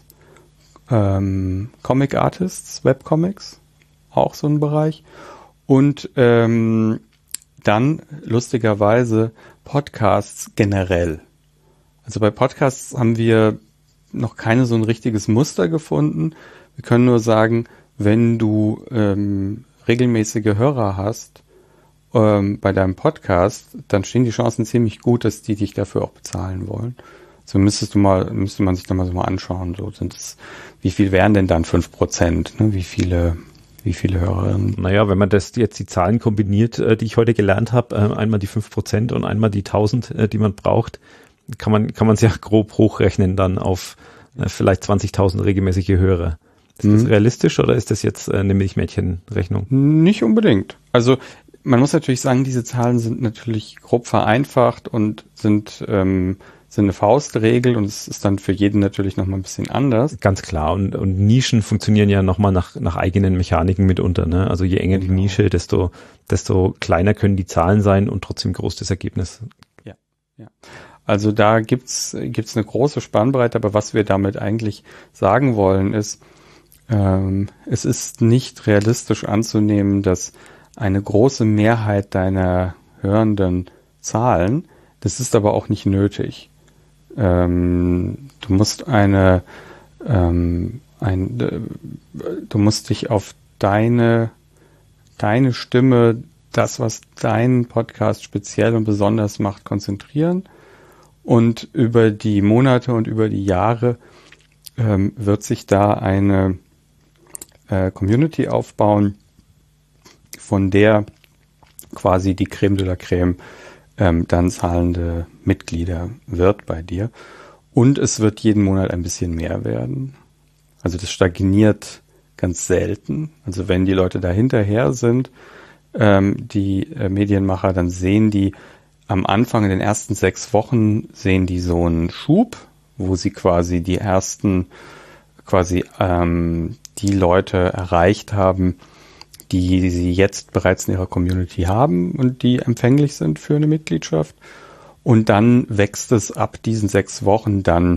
Ähm, Comic Artists, Webcomics, auch so ein Bereich. Und ähm, dann lustigerweise Podcasts generell. Also bei Podcasts haben wir noch keine so ein richtiges Muster gefunden. Wir können nur sagen, wenn du ähm, regelmäßige Hörer hast ähm, bei deinem Podcast, dann stehen die Chancen ziemlich gut, dass die dich dafür auch bezahlen wollen. So müsstest du mal, müsste man sich da mal so mal anschauen. So sind es, wie viel wären denn dann fünf Prozent? Ne? Wie viele, wie viele Hörerinnen? Naja, wenn man das jetzt die Zahlen kombiniert, äh, die ich heute gelernt habe, äh, einmal die fünf Prozent und einmal die tausend, äh, die man braucht, kann man, kann man es ja grob hochrechnen dann auf äh, vielleicht zwanzigtausend regelmäßige Hörer. Ist mhm. das realistisch oder ist das jetzt äh, eine Milchmädchenrechnung? Nicht unbedingt. Also man muss natürlich sagen, diese Zahlen sind natürlich grob vereinfacht und sind ähm, sind eine Faustregel und es ist dann für jeden natürlich nochmal ein bisschen anders. Ganz klar. Und, und Nischen funktionieren ja nochmal nach, nach eigenen Mechaniken mitunter. Ne? Also je enger die Nische, desto, desto kleiner können die Zahlen sein und trotzdem groß das Ergebnis. Ja, ja. Also da gibt's, gibt's eine große Spannbreite, aber was wir damit eigentlich sagen wollen ist, ähm, es ist nicht realistisch anzunehmen, dass eine große Mehrheit deiner Hörenden zahlen. Das ist aber auch nicht nötig. Ähm, du musst eine, ähm, ein, äh, du musst dich auf deine, deine Stimme, das, was deinen Podcast speziell und besonders macht, konzentrieren. Und über die Monate und über die Jahre ähm, wird sich da eine äh, Community aufbauen, von der quasi die Creme de la Creme ähm, dann zahlende Mitglieder wird bei dir. Und es wird jeden Monat ein bisschen mehr werden. Also das stagniert ganz selten. Also wenn die Leute da hinterher sind, ähm, die äh, Medienmacher, dann sehen die am Anfang, in den ersten sechs Wochen, sehen die so einen Schub, wo sie quasi die ersten, quasi ähm, die Leute erreicht haben, die sie jetzt bereits in ihrer Community haben und die empfänglich sind für eine Mitgliedschaft. Und dann wächst es ab diesen sechs Wochen dann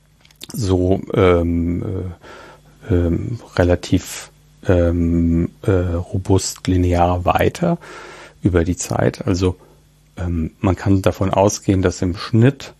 so ähm, äh, ähm, relativ ähm, äh, robust linear weiter über die Zeit. Also ähm, man kann davon ausgehen, dass im Schnitt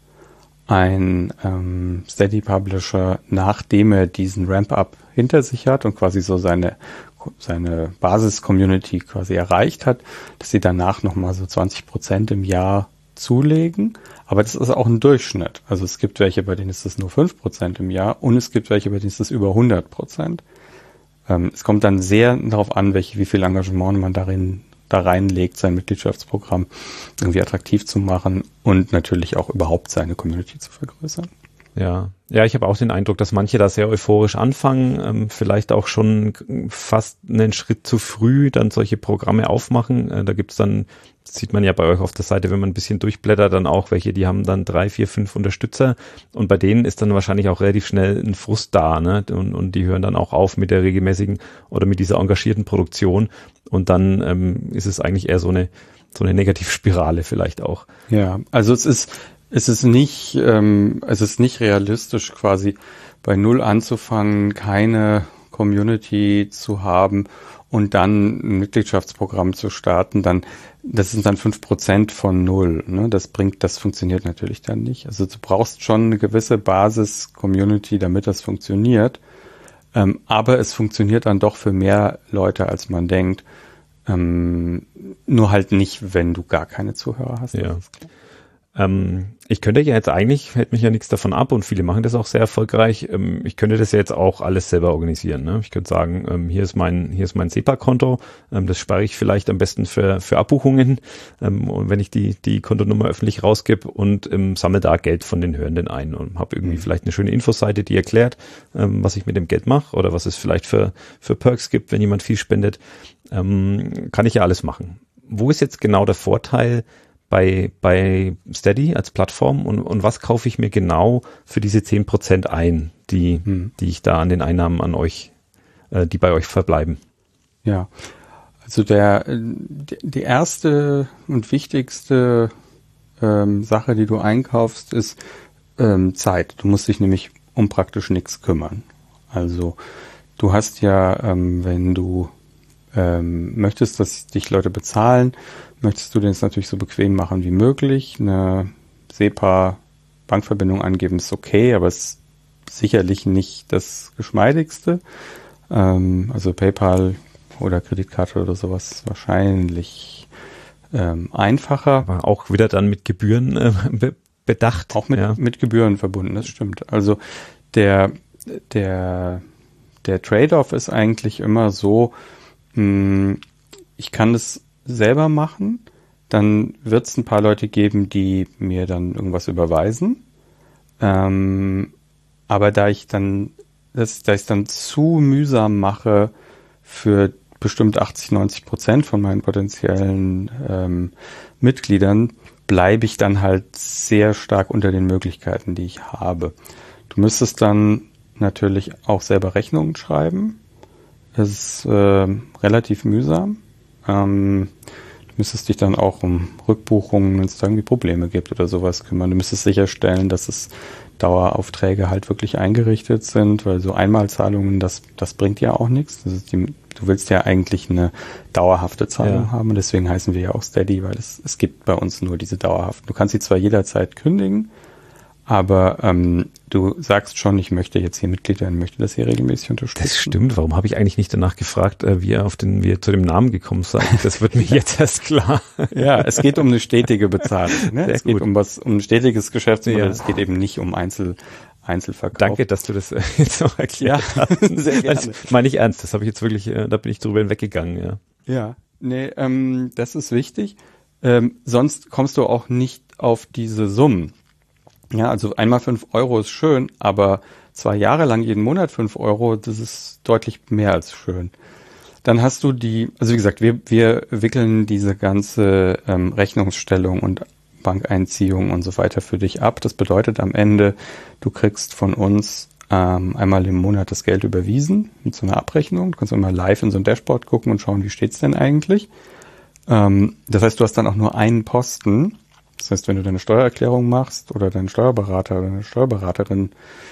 ein ähm, Steady Publisher, nachdem er diesen Ramp-up hinter sich hat und quasi so seine seine Basis-Community quasi erreicht hat, dass sie danach nochmal so zwanzig Prozent im Jahr zulegen. Aber das ist auch ein Durchschnitt. Also es gibt welche, bei denen ist das nur fünf Prozent im Jahr und es gibt welche, bei denen ist das über hundert Prozent. Ähm, es kommt dann sehr darauf an, welche, wie viel Engagement man darin da reinlegt, sein Mitgliedschaftsprogramm irgendwie attraktiv zu machen und natürlich auch überhaupt seine Community zu vergrößern. Ja, ja, ich habe auch den Eindruck, dass manche da sehr euphorisch anfangen, ähm, vielleicht auch schon fast einen Schritt zu früh dann solche Programme aufmachen. Äh, da gibt's dann, das sieht man ja bei euch auf der Seite, wenn man ein bisschen durchblättert, dann auch welche, die haben dann drei, vier, fünf Unterstützer und bei denen ist dann wahrscheinlich auch relativ schnell ein Frust da, ne? Und, und die hören dann auch auf mit der regelmäßigen oder mit dieser engagierten Produktion und dann ähm, ist es eigentlich eher so eine so eine Negativspirale vielleicht auch. Ja, also es ist Es ist nicht, ähm, es ist nicht realistisch, quasi bei Null anzufangen, keine Community zu haben und dann ein Mitgliedschaftsprogramm zu starten, dann, das sind dann fünf Prozent von null, ne? Das bringt, das funktioniert natürlich dann nicht. Also du brauchst schon eine gewisse Basis-Community, damit das funktioniert. Ähm, aber es funktioniert dann doch für mehr Leute, als man denkt. Ähm, nur halt nicht, wenn du gar keine Zuhörer hast. Ja. Ähm, ich könnte ja jetzt eigentlich, hält mich ja nichts davon ab und viele machen das auch sehr erfolgreich. Ähm, ich könnte das ja jetzt auch alles selber organisieren. Ne? Ich könnte sagen, ähm, hier ist mein, hier ist mein SEPA-Konto. Ähm, das spare ich vielleicht am besten für, für Abbuchungen. Ähm, und wenn ich die, die Kontonummer öffentlich rausgebe und ähm, sammle da Geld von den Hörenden ein und habe irgendwie mhm. vielleicht eine schöne Infoseite, die erklärt, ähm, was ich mit dem Geld mache oder was es vielleicht für, für Perks gibt, wenn jemand viel spendet, ähm, kann ich ja alles machen. Wo ist jetzt genau der Vorteil bei, bei Steady als Plattform und, und was kaufe ich mir genau für diese zehn Prozent ein, die, hm. die ich da an den Einnahmen an euch, äh, die bei euch verbleiben? Ja, also der, die erste und wichtigste ähm, Sache, die du einkaufst, ist ähm, Zeit. Du musst dich nämlich um praktisch nichts kümmern. Also du hast ja, ähm, wenn du ähm, möchtest, dass dich Leute bezahlen, möchtest du das natürlich so bequem machen wie möglich. Eine SEPA-Bankverbindung angeben ist okay, aber es ist sicherlich nicht das Geschmeidigste. Ähm, also PayPal oder Kreditkarte oder sowas ist wahrscheinlich ähm, einfacher. Aber auch wieder dann mit Gebühren äh, be- bedacht. Auch mit, ja. mit Gebühren verbunden, das stimmt. Also der, der, der Trade-off ist eigentlich immer so, mh, ich kann es selber machen, dann wird es ein paar Leute geben, die mir dann irgendwas überweisen. Ähm, aber da ich dann, das, da ich es dann zu mühsam mache für bestimmt achtzig, neunzig Prozent von meinen potenziellen ähm, Mitgliedern, bleibe ich dann halt sehr stark unter den Möglichkeiten, die ich habe. Du müsstest dann natürlich auch selber Rechnungen schreiben. Das ist äh, relativ mühsam. Ähm, du müsstest dich dann auch um Rückbuchungen, wenn es da irgendwie Probleme gibt oder sowas kümmern. Du müsstest sicherstellen, dass es Daueraufträge halt wirklich eingerichtet sind, weil so Einmalzahlungen, das, das bringt ja auch nichts. Das ist die, du willst ja eigentlich eine dauerhafte Zahlung ja. haben und deswegen heißen wir ja auch Steady, weil es, es gibt bei uns nur diese dauerhaften. Du kannst sie zwar jederzeit kündigen, aber ähm, du sagst schon, ich möchte jetzt hier Mitglied werden, möchte das hier regelmäßig unterstützen. Das stimmt. Warum habe ich eigentlich nicht danach gefragt, äh, wie ihr auf den, wie ihr zu dem Namen gekommen seid? Das wird mir jetzt erst klar. Ja, es geht um eine stetige Bezahlung. Ne? Es geht um was, um ein stetiges Geschäftsmodell. Ja. Es geht eben nicht um Einzel, Einzelverkauf. Danke, dass du das äh, jetzt noch erklärt ja, hast. Sehr gerne. Das meine ich ernst. Das habe ich jetzt wirklich, äh, da bin ich drüber hinweggegangen. Ja. Ja, nee, ähm, das ist wichtig. Ähm, sonst kommst du auch nicht auf diese Summen. Ja, also einmal fünf Euro ist schön, aber zwei Jahre lang jeden Monat fünf Euro, das ist deutlich mehr als schön. Dann hast du die, also wie gesagt, wir, wir wickeln diese ganze ähm, Rechnungsstellung und Bankeinziehung und so weiter für dich ab. Das bedeutet am Ende, du kriegst von uns ähm, einmal im Monat das Geld überwiesen mit so einer Abrechnung. Du kannst immer live in so ein Dashboard gucken und schauen, wie steht's denn eigentlich. Ähm, das heißt, du hast dann auch nur einen Posten. Das heißt, wenn du deine Steuererklärung machst oder deinen Steuerberater oder deine Steuerberaterin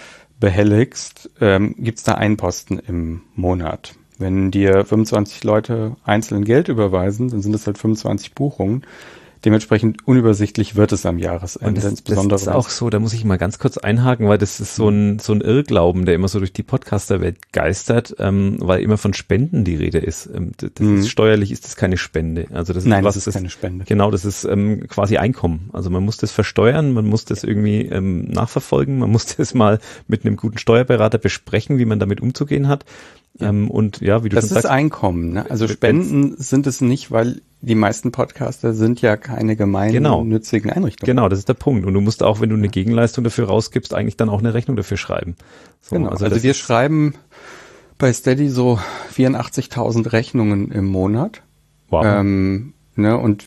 behelligst, ähm, gibt's da einen Posten im Monat. Wenn dir fünfundzwanzig Leute einzeln Geld überweisen, dann sind das halt fünfundzwanzig Buchungen. Dementsprechend unübersichtlich wird es am Jahresende. Und das, insbesondere das ist auch so, da muss ich mal ganz kurz einhaken, weil das ist so ein so ein Irrglauben, der immer so durch die Podcasterwelt geistert, ähm, weil immer von Spenden die Rede ist. Ähm, das mhm. ist steuerlich ist das keine Spende. Also das ist Nein, was, das ist keine Spende. Genau, das ist ähm, quasi Einkommen. Also man muss das versteuern, man muss das irgendwie ähm, nachverfolgen, man muss das mal mit einem guten Steuerberater besprechen, wie man damit umzugehen hat. Ja. Ähm, und ja, wie du das schon sagst. Das ist Einkommen, ne? Also Spenden sind es nicht, weil die meisten Podcaster sind ja keine gemeinnützigen genau. Einrichtungen. Genau, das ist der Punkt. Und du musst auch, wenn du eine Gegenleistung dafür rausgibst, eigentlich dann auch eine Rechnung dafür schreiben. So, genau, also, also wir schreiben bei Steady so vierundachtzigtausend Rechnungen im Monat. Wow. Ähm, ne, und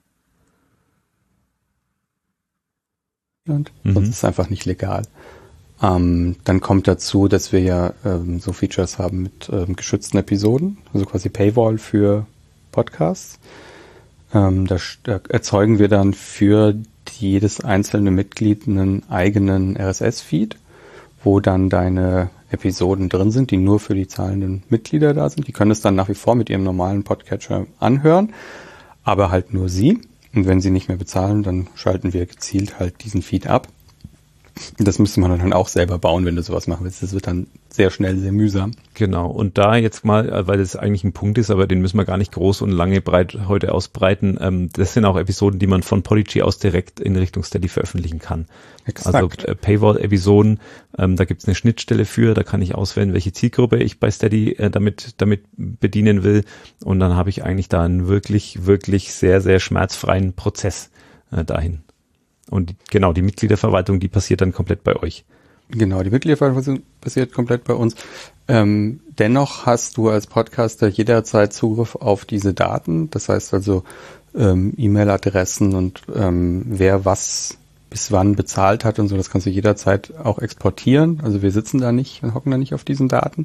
Und mhm. sonst ist es einfach nicht legal. Ähm, dann kommt dazu, dass wir ja ähm, so Features haben mit ähm, geschützten Episoden, also quasi Paywall für Podcasts. Ähm, da, da erzeugen wir dann für jedes einzelne Mitglied einen eigenen R S S-Feed, wo dann deine Episoden drin sind, die nur für die zahlenden Mitglieder da sind. Die können es dann nach wie vor mit ihrem normalen Podcatcher anhören, aber halt nur sie. Und wenn sie nicht mehr bezahlen, dann schalten wir gezielt halt diesen Feed ab. Das müsste man dann auch selber bauen, wenn du sowas machen willst. Das wird dann sehr schnell sehr mühsam. Genau. Und da jetzt mal, weil das eigentlich ein Punkt ist, aber den müssen wir gar nicht groß und lange breit heute ausbreiten. Ähm, das sind auch Episoden, die man von Podigy aus direkt in Richtung Steady veröffentlichen kann. Exakt. Also äh, Paywall-Episoden, ähm, da gibt es eine Schnittstelle für, da kann ich auswählen, welche Zielgruppe ich bei Steady äh, damit damit bedienen will. Und dann habe ich eigentlich da einen wirklich, wirklich sehr, sehr schmerzfreien Prozess äh, dahin. Und die, genau, die Mitgliederverwaltung, die passiert dann komplett bei euch. Genau, die Mitgliederverwaltung passiert komplett bei uns. Ähm, dennoch hast du als Podcaster jederzeit Zugriff auf diese Daten. Das heißt also ähm, E-Mail-Adressen und ähm, wer was bis wann bezahlt hat und so, das kannst du jederzeit auch exportieren. Also wir sitzen da nicht und hocken da nicht auf diesen Daten.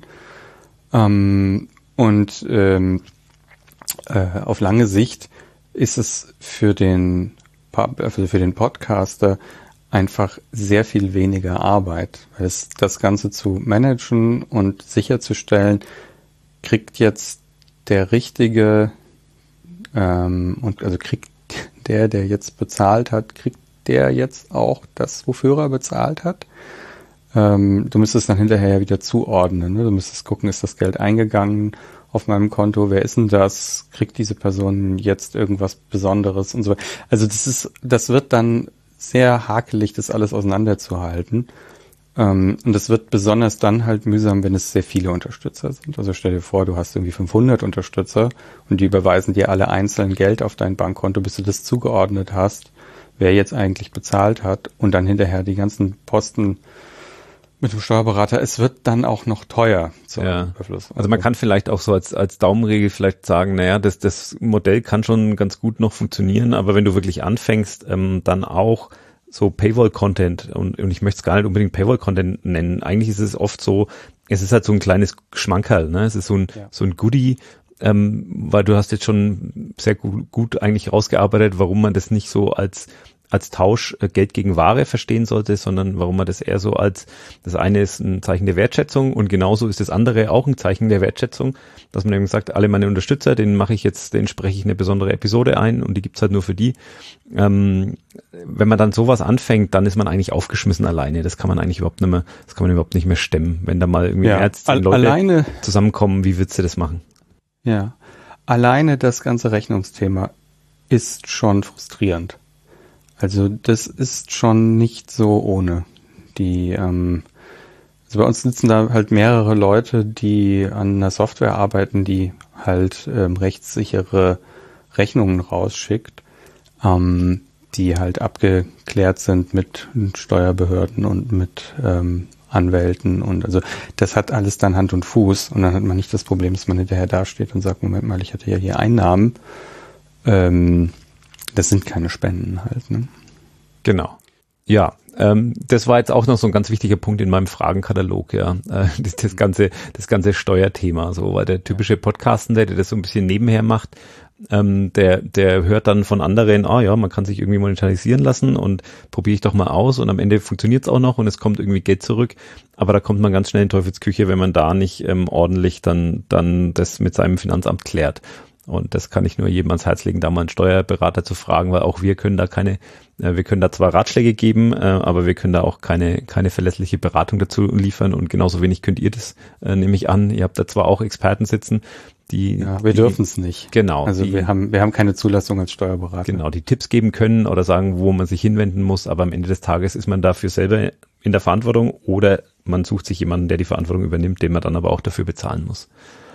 Ähm, und ähm, äh, auf lange Sicht ist es für den also für den Podcaster einfach sehr viel weniger Arbeit, weil es das Ganze zu managen und sicherzustellen, kriegt jetzt der richtige ähm, und also kriegt der, der jetzt bezahlt hat, kriegt der jetzt auch das, wofür er bezahlt hat. Ähm, du müsstest dann hinterher ja wieder zuordnen. Ne? Du müsstest gucken, ist das Geld eingegangen auf meinem Konto, wer ist denn das? Kriegt diese Person jetzt irgendwas Besonderes und so weiter. Also das ist, das wird dann sehr hakelig, das alles auseinanderzuhalten. Ähm, und das wird besonders dann halt mühsam, wenn es sehr viele Unterstützer sind. Also stell dir vor, du hast irgendwie fünfhundert Unterstützer und die überweisen dir alle einzeln Geld auf dein Bankkonto, bis du das zugeordnet hast, wer jetzt eigentlich bezahlt hat und dann hinterher die ganzen Posten mit dem Steuerberater, es wird dann auch noch teuer zum ja. Überfluss. Also, also man kann vielleicht auch so als als Daumenregel vielleicht sagen, naja, das das Modell kann schon ganz gut noch funktionieren, aber wenn du wirklich anfängst, ähm, dann auch so Paywall-Content und, und ich möchte es gar nicht unbedingt Paywall-Content nennen, eigentlich ist es oft so, es ist halt so ein kleines Schmankerl, ne? Es ist so ein ja. so ein Goodie, ähm, weil du hast jetzt schon sehr gut, gut eigentlich rausgearbeitet, warum man das nicht so als als Tausch äh, Geld gegen Ware verstehen sollte, sondern warum man das eher so als, das eine ist ein Zeichen der Wertschätzung und genauso ist das andere auch ein Zeichen der Wertschätzung, dass man eben sagt, alle meine Unterstützer, denen mache ich jetzt, denen spreche ich eine besondere Episode ein und die gibt's halt nur für die. Ähm, wenn man dann sowas anfängt, dann ist man eigentlich aufgeschmissen alleine. Das kann man eigentlich überhaupt nicht mehr, das kann man überhaupt nicht mehr stemmen. Wenn da mal irgendwie ja, mehr als zehn Leute alleine zusammenkommen, wie würdest du das machen? Ja, alleine das ganze Rechnungsthema ist schon frustrierend. Also das ist schon nicht so ohne. Die, ähm, also bei uns sitzen da halt mehrere Leute, die an einer Software arbeiten, die halt ähm, rechtssichere Rechnungen rausschickt, ähm, die halt abgeklärt sind mit Steuerbehörden und mit ähm, Anwälten und also das hat alles dann Hand und Fuß und dann hat man nicht das Problem, dass man hinterher dasteht und sagt, Moment mal, ich hatte ja hier Einnahmen. Ähm, Das sind keine Spenden halt, ne? Genau. Ja, ähm, das war jetzt auch noch so ein ganz wichtiger Punkt in meinem Fragenkatalog, ja. Äh, das, das ganze, das ganze Steuerthema, so, weil der typische Podcastende, der das so ein bisschen nebenher macht, ähm, der, der hört dann von anderen, ah ja, man kann sich irgendwie monetarisieren lassen und probiere ich doch mal aus und am Ende funktioniert es auch noch und es kommt irgendwie Geld zurück, aber da kommt man ganz schnell in Teufelsküche, wenn man da nicht ähm, ordentlich dann, dann das mit seinem Finanzamt klärt. Und das kann ich nur jedem ans Herz legen, da mal einen Steuerberater zu fragen, weil auch wir können da keine, äh, wir können da zwar Ratschläge geben, äh, aber wir können da auch keine keine verlässliche Beratung dazu liefern und genauso wenig könnt ihr das, äh, nehme ich an. Ihr habt da zwar auch Experten sitzen, die... Ja, wir dürfen es nicht. Genau. Also die, wir haben wir haben keine Zulassung als Steuerberater. Genau, die Tipps geben können oder sagen, wo man sich hinwenden muss, aber am Ende des Tages ist man dafür selber in der Verantwortung oder man sucht sich jemanden, der die Verantwortung übernimmt, den man dann aber auch dafür bezahlen muss.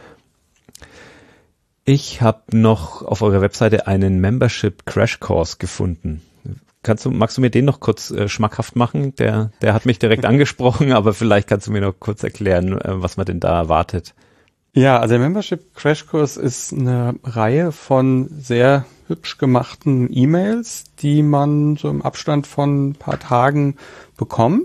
Ich habe noch auf eurer Webseite einen Membership Crash Course gefunden. Kannst du, magst du mir den noch kurz äh, schmackhaft machen? Der, der hat mich direkt angesprochen, aber vielleicht kannst du mir noch kurz erklären, äh, was man denn da erwartet. Ja, also der Membership Crash Course ist eine Reihe von sehr hübsch gemachten E-Mails, die man so im Abstand von ein paar Tagen bekommt.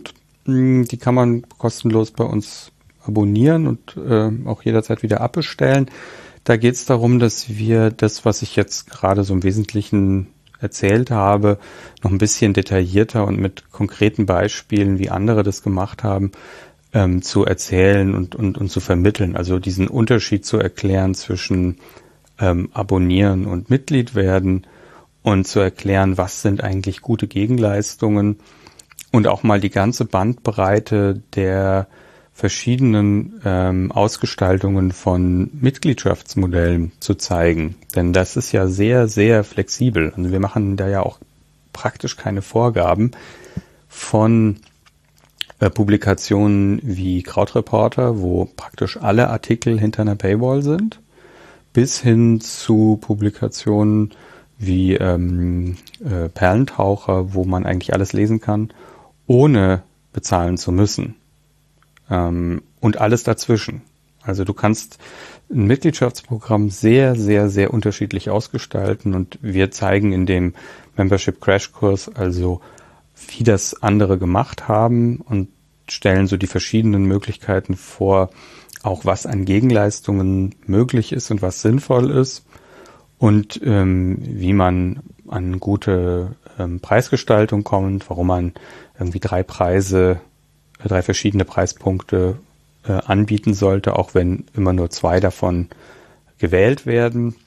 Die kann man kostenlos bei uns abonnieren und äh, auch jederzeit wieder abbestellen. Da geht es darum, dass wir das, was ich jetzt gerade so im Wesentlichen erzählt habe, noch ein bisschen detaillierter und mit konkreten Beispielen, wie andere das gemacht haben, ähm, zu erzählen und, und, und zu vermitteln. Also diesen Unterschied zu erklären zwischen ähm, Abonnieren und Mitglied werden und zu erklären, was sind eigentlich gute Gegenleistungen und auch mal die ganze Bandbreite der verschiedenen ähm, Ausgestaltungen von Mitgliedschaftsmodellen zu zeigen. Denn das ist ja sehr, sehr flexibel. Also wir machen da ja auch praktisch keine Vorgaben von äh, Publikationen wie Krautreporter, wo praktisch alle Artikel hinter einer Paywall sind, bis hin zu Publikationen wie ähm, äh, Perlentaucher, wo man eigentlich alles lesen kann, ohne bezahlen zu müssen. Ähm, und alles dazwischen. Also du kannst ein Mitgliedschaftsprogramm sehr, sehr, sehr unterschiedlich ausgestalten und wir zeigen in dem Membership Crash Kurs also, wie das andere gemacht haben und stellen so die verschiedenen Möglichkeiten vor, auch was an Gegenleistungen möglich ist und was sinnvoll ist und ähm, wie man an gute ähm, Preisgestaltung kommt, warum man irgendwie drei Preise, äh, drei verschiedene Preispunkte äh, anbieten sollte, auch wenn immer nur zwei davon gewählt werden.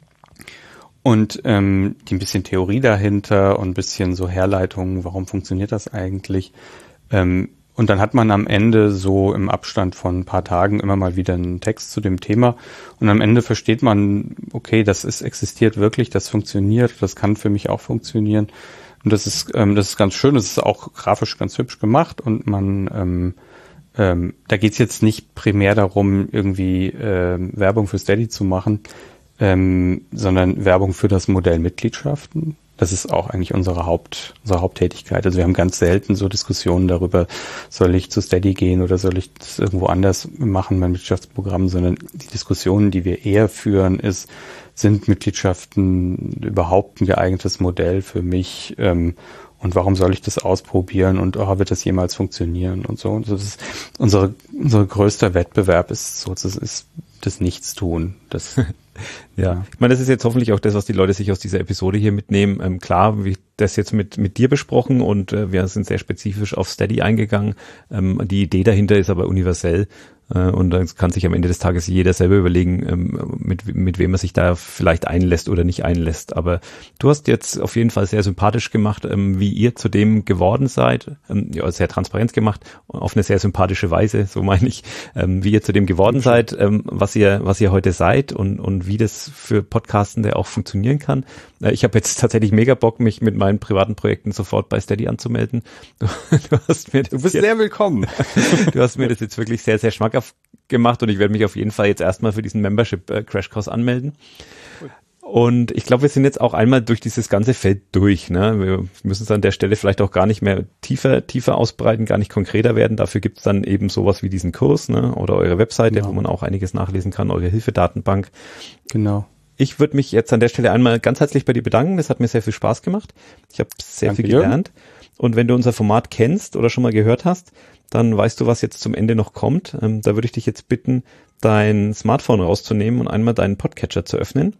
Und ähm, die ein bisschen Theorie dahinter und ein bisschen so Herleitungen, warum funktioniert das eigentlich? Ähm, und dann hat man am Ende so im Abstand von ein paar Tagen immer mal wieder einen Text zu dem Thema. Und am Ende versteht man, okay, das ist existiert wirklich, das funktioniert, das kann für mich auch funktionieren. Und das ist ähm, das ist ganz schön, das ist auch grafisch ganz hübsch gemacht. Und man ähm, ähm, da geht's jetzt nicht primär darum, irgendwie äh, Werbung für Steady zu machen, ähm, sondern Werbung für das Modell Mitgliedschaften. Das ist auch eigentlich unsere Haupt, unsere Haupttätigkeit. Also wir haben ganz selten so Diskussionen darüber, soll ich zu Steady gehen oder soll ich das irgendwo anders machen, mein Mitgliedschaftsprogramm, sondern die Diskussionen, die wir eher führen, ist, sind Mitgliedschaften überhaupt ein geeignetes Modell für mich? Ähm, und warum soll ich das ausprobieren? Und oh, wird das jemals funktionieren? Und so. Und das ist unsere, unser größter Wettbewerb ist so, das ist das Nichtstun. Das Ja, ich meine, das ist jetzt hoffentlich auch das, was die Leute sich aus dieser Episode hier mitnehmen. Ähm, klar, wie das jetzt mit mit dir besprochen und äh, wir sind sehr spezifisch auf Steady eingegangen. Ähm, die Idee dahinter ist aber universell äh, und dann kann sich am Ende des Tages jeder selber überlegen, ähm, mit mit wem er sich da vielleicht einlässt oder nicht einlässt. Aber du hast jetzt auf jeden Fall sehr sympathisch gemacht, ähm, wie ihr zu dem geworden seid. Ähm, ja, sehr transparent gemacht, auf eine sehr sympathische Weise, so meine ich, ähm, wie ihr zu dem geworden seid, ähm, was ihr was ihr heute seid und und wie das für Podcastende auch funktionieren kann. Ich habe jetzt tatsächlich mega Bock, mich mit meinen privaten Projekten sofort bei Steady anzumelden. Du, du hast mir das Du bist jetzt, sehr willkommen. Du hast mir das jetzt wirklich sehr, sehr schmackhaft gemacht und ich werde mich auf jeden Fall jetzt erstmal für diesen Membership äh, Crash Course anmelden. Und ich glaube, wir sind jetzt auch einmal durch dieses ganze Feld durch. Ne? Wir müssen es an der Stelle vielleicht auch gar nicht mehr tiefer tiefer ausbreiten, gar nicht konkreter werden. Dafür gibt es dann eben sowas wie diesen Kurs, ne? Oder eure Webseite, ja, wo man auch einiges nachlesen kann, eure Hilfedatenbank. Genau. Ich würde mich jetzt an der Stelle einmal ganz herzlich bei dir bedanken. Das hat mir sehr viel Spaß gemacht. Ich habe sehr Danke viel dir. gelernt. Und wenn du unser Format kennst oder schon mal gehört hast, dann weißt du, was jetzt zum Ende noch kommt. Ähm, da würde ich dich jetzt bitten, dein Smartphone rauszunehmen und einmal deinen Podcatcher zu öffnen.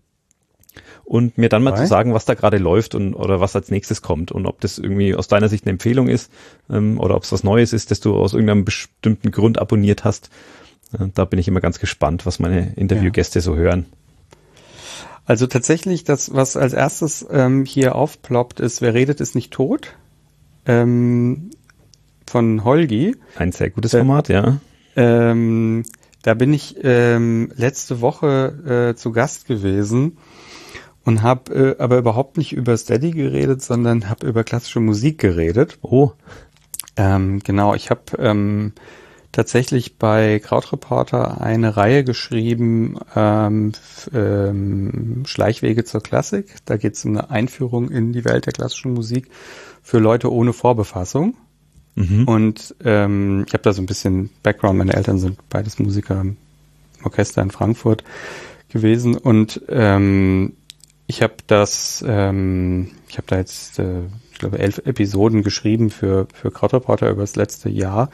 Und mir dann mal Hi. zu sagen, was da gerade läuft und oder was als nächstes kommt und ob das irgendwie aus deiner Sicht eine Empfehlung ist ähm, oder ob es was Neues ist, das du aus irgendeinem bestimmten Grund abonniert hast. Äh, da bin ich immer ganz gespannt, was meine Interviewgäste ja. so hören. Also tatsächlich, das, was als erstes ähm, hier aufploppt, ist, wer redet, ist nicht tot. Ähm, von Holgi. Ein sehr gutes Format, äh, ja. Ähm, da bin ich ähm, letzte Woche äh, zu Gast gewesen. Und habe äh, aber überhaupt nicht über Steady geredet, sondern habe über klassische Musik geredet. Oh. Ähm, genau, ich habe ähm, tatsächlich bei Krautreporter eine Reihe geschrieben, ähm, f- ähm, Schleichwege zur Klassik. Da geht es um eine Einführung in die Welt der klassischen Musik für Leute ohne Vorbefassung. Mhm. Und ähm, ich habe da so ein bisschen Background. Meine Eltern sind beides Musiker im Orchester in Frankfurt gewesen und ähm, Ich habe das, ähm, ich habe da jetzt äh, ich glaube, elf Episoden geschrieben für, für Krautreporter über das letzte Jahr.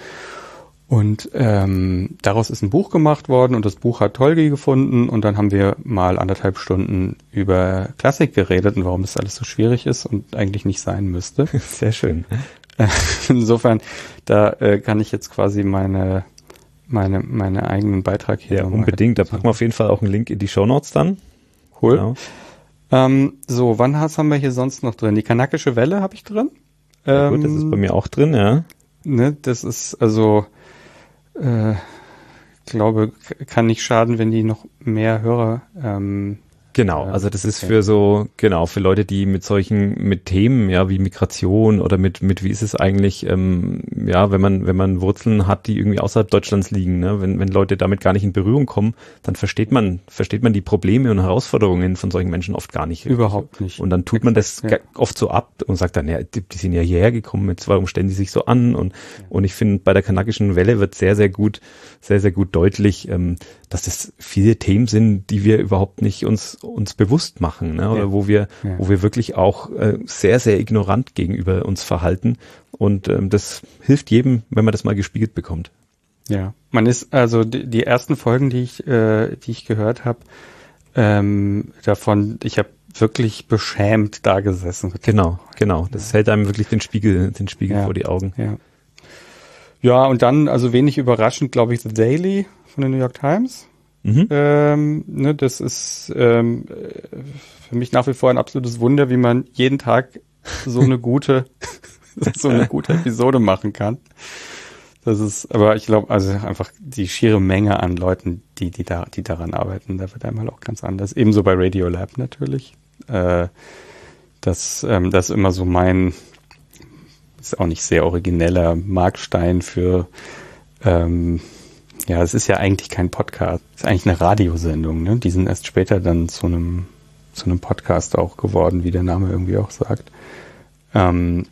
Und ähm, daraus ist ein Buch gemacht worden und das Buch hat Tolgi gefunden und dann haben wir mal anderthalb Stunden über Klassik geredet und warum das alles so schwierig ist und eigentlich nicht sein müsste. Sehr schön. Insofern, da äh, kann ich jetzt quasi meine meine meine eigenen Beitrag hier. Ja, unbedingt. Da packen wir auf jeden Fall auch einen Link in die Shownotes dann. Cool. Genau. Ähm, so, wann has, haben wir hier sonst noch drin? Die kanakische Welle habe ich drin. Ja, gut, das ist bei mir auch drin, ja. Ne, das ist also äh, ich glaube, kann nicht schaden, wenn die noch mehr Hörer ähm, Genau, also das ist für so, genau, für Leute, die mit solchen, mit Themen, ja, wie Migration oder mit, mit, wie ist es eigentlich, ähm, ja, wenn man, wenn man Wurzeln hat, die irgendwie außerhalb Deutschlands liegen, ne, wenn, wenn Leute damit gar nicht in Berührung kommen, dann versteht man, versteht man die Probleme und Herausforderungen von solchen Menschen oft gar nicht. Überhaupt nicht. Und dann tut man das ja. oft so ab und sagt dann, ja, die, die sind ja hierher gekommen, jetzt warum stellen die sich so an? Und, ja. und ich finde, bei der kanakischen Welle wird sehr, sehr gut, sehr, sehr gut deutlich, ähm, dass das viele Themen sind, die wir überhaupt nicht uns uns bewusst machen, ne? Oder ja. wo wir ja. wo wir wirklich auch äh, sehr, sehr ignorant gegenüber uns verhalten und ähm, das hilft jedem, wenn man das mal gespiegelt bekommt. Ja, man ist also die, die ersten Folgen, die ich äh, die ich gehört habe, ähm, davon, ich habe wirklich beschämt da gesessen. Genau, genau. Das ja. hält einem wirklich den Spiegel den Spiegel ja. vor die Augen. Ja. Ja, und dann, also wenig überraschend, glaube ich, The Daily von der New York Times. Mhm. Ähm, ne, das ist ähm, für mich nach wie vor ein absolutes Wunder, wie man jeden Tag so eine gute, so eine gute Episode machen kann. Das ist, aber ich glaube, also einfach die schiere Menge an Leuten, die, die da, die daran arbeiten, da wird einmal auch ganz anders. Ebenso bei Radiolab natürlich. Äh, das, ähm, das ist immer so mein, ist auch nicht sehr origineller Markstein für, ähm, ja, es ist ja eigentlich kein Podcast, es ist eigentlich eine Radiosendung, ne? Die sind erst später dann zu einem zu einem Podcast auch geworden, wie der Name irgendwie auch sagt. Ähm,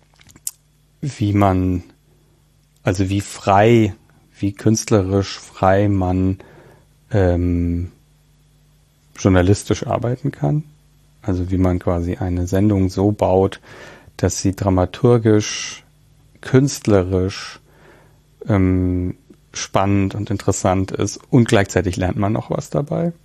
wie man, also wie frei, wie künstlerisch frei man ähm, journalistisch arbeiten kann. Also wie man quasi eine Sendung so baut, dass sie dramaturgisch, künstlerisch ähm, spannend und interessant ist und gleichzeitig lernt man noch was dabei.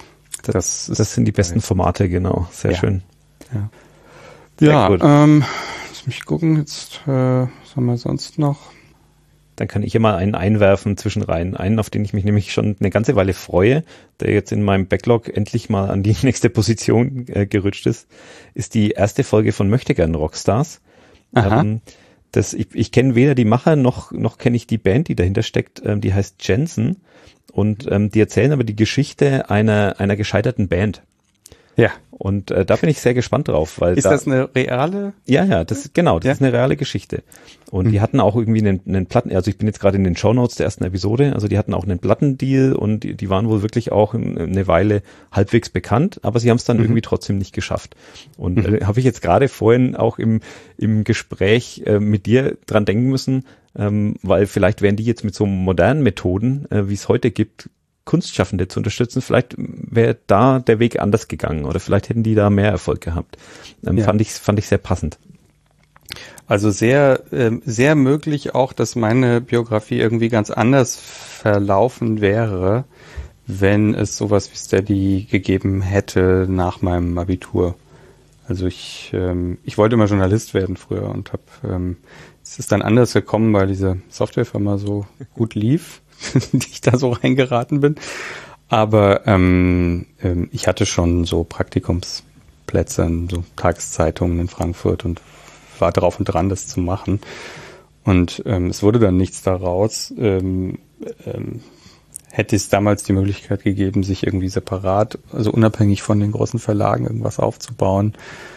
Das, das sind die besten Formate, genau. Sehr ja. schön. Ja, Sehr ja gut. ähm, lass mich gucken, jetzt, äh, was haben wir sonst noch? Dann kann ich hier mal einen einwerfen zwischen rein. Einen, auf den ich mich nämlich schon eine ganze Weile freue, der jetzt in meinem Backlog endlich mal an die nächste Position äh, gerutscht ist, ist die erste Folge von Möchtegern Rockstars. Aha. Ähm, Das, ich ich kenne weder die Macher noch noch kenne ich die Band, die dahinter steckt. Ähm, die heißt Jensen und ähm, die erzählen aber die Geschichte einer einer gescheiterten Band. Ja. Und äh, da bin ich sehr gespannt drauf, weil ist da, das eine reale? Ja, ja, das genau, das ja. ist eine reale Geschichte. Und mhm. die hatten auch irgendwie einen, einen Platten, also ich bin jetzt gerade in den Shownotes der ersten Episode, also die hatten auch einen Plattendeal und die, die waren wohl wirklich auch eine Weile halbwegs bekannt, aber sie haben es dann mhm. irgendwie trotzdem nicht geschafft. Und mhm. äh, habe ich jetzt gerade vorhin auch im im Gespräch äh, mit dir dran denken müssen, ähm, weil vielleicht wären die jetzt mit so modernen Methoden, äh, wie es heute gibt, Kunstschaffende zu unterstützen, vielleicht wäre da der Weg anders gegangen oder vielleicht hätten die da mehr Erfolg gehabt. Ähm, ja. Fand ich fand ich sehr passend. Also sehr ähm, sehr möglich auch, dass meine Biografie irgendwie ganz anders verlaufen wäre, wenn es sowas wie Steady gegeben hätte nach meinem Abitur. Also ich ähm, ich wollte immer Journalist werden früher und habe ähm, es ist dann anders gekommen, weil diese Softwarefirma so gut lief, die ich da so reingeraten bin. Aber ähm, ähm, ich hatte schon so Praktikumsplätze in so Tageszeitungen in Frankfurt und war drauf und dran, das zu machen. Und ähm, es wurde dann nichts daraus. Ähm, ähm, hätte es damals die Möglichkeit gegeben, sich irgendwie separat, also unabhängig von den großen Verlagen, irgendwas aufzubauen.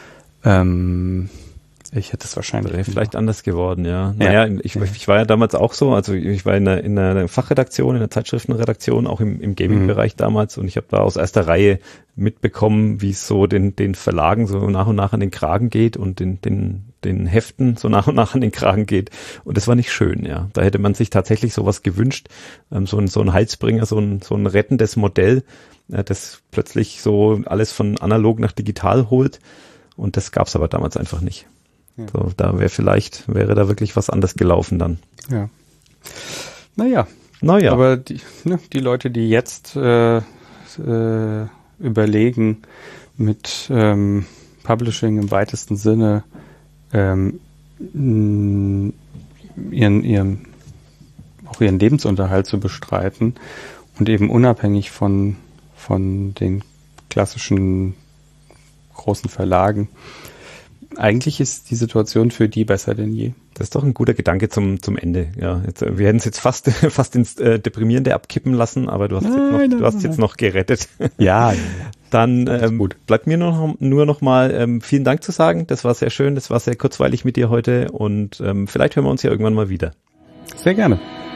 Ähm, Ich hätte es wahrscheinlich wäre vielleicht anders geworden, ja. Naja, ja. Ich, ich war ja damals auch so, also ich war in einer, in einer Fachredaktion, in einer Zeitschriftenredaktion, auch im, im Gaming-Bereich mhm. damals und ich habe da aus erster Reihe mitbekommen, wie es so den, den Verlagen so nach und nach an den Kragen geht und den, den, den Heften so nach und nach an den Kragen geht und das war nicht schön, ja. Da hätte man sich tatsächlich sowas gewünscht, ähm, so ein, so ein Heilsbringer, so ein, so ein rettendes Modell, äh, das plötzlich so alles von analog nach digital holt und das gab's aber damals einfach nicht. Ja. So, da wäre vielleicht, wäre da wirklich was anderes gelaufen dann. Ja. Naja. Naja. Aber die, ne, die Leute, die jetzt äh, äh, überlegen, mit ähm, Publishing im weitesten Sinne ähm, ihren, ihren, auch ihren Lebensunterhalt zu bestreiten und eben unabhängig von, von den klassischen großen Verlagen. Eigentlich ist die Situation für die besser denn je. Das ist doch ein guter Gedanke zum zum Ende. Ja, jetzt, wir hätten es jetzt fast fast ins äh, Deprimierende abkippen lassen, aber du hast nein, jetzt noch, nein, du hast nein. jetzt noch gerettet. Ja, ja. Dann ähm, gut. bleibt mir nur noch, nur noch mal ähm, vielen Dank zu sagen. Das war sehr schön, das war sehr kurzweilig mit dir heute und ähm, vielleicht hören wir uns ja irgendwann mal wieder. Sehr gerne.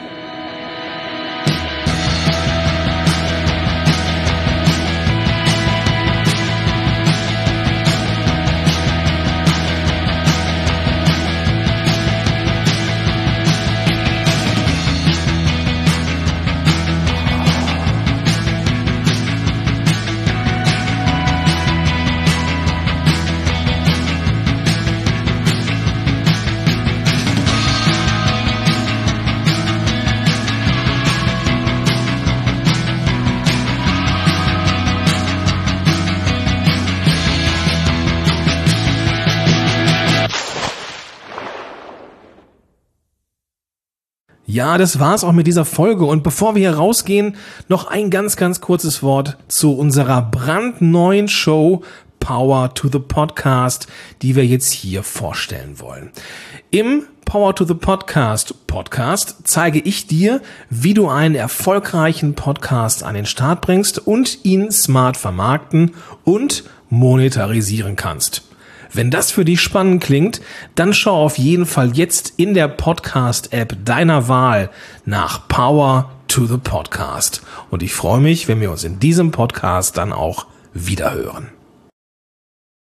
Ja, das war's auch mit dieser Folge. Und bevor wir hier rausgehen, noch ein ganz, ganz kurzes Wort zu unserer brandneuen Show Power to the Podcast, die wir jetzt hier vorstellen wollen. Im Power to the Podcast Podcast zeige ich dir, wie du einen erfolgreichen Podcast an den Start bringst und ihn smart vermarkten und monetarisieren kannst. Wenn das für dich spannend klingt, dann schau auf jeden Fall jetzt in der Podcast-App deiner Wahl nach Power to the Podcast. Und ich freue mich, wenn wir uns in diesem Podcast dann auch wiederhören.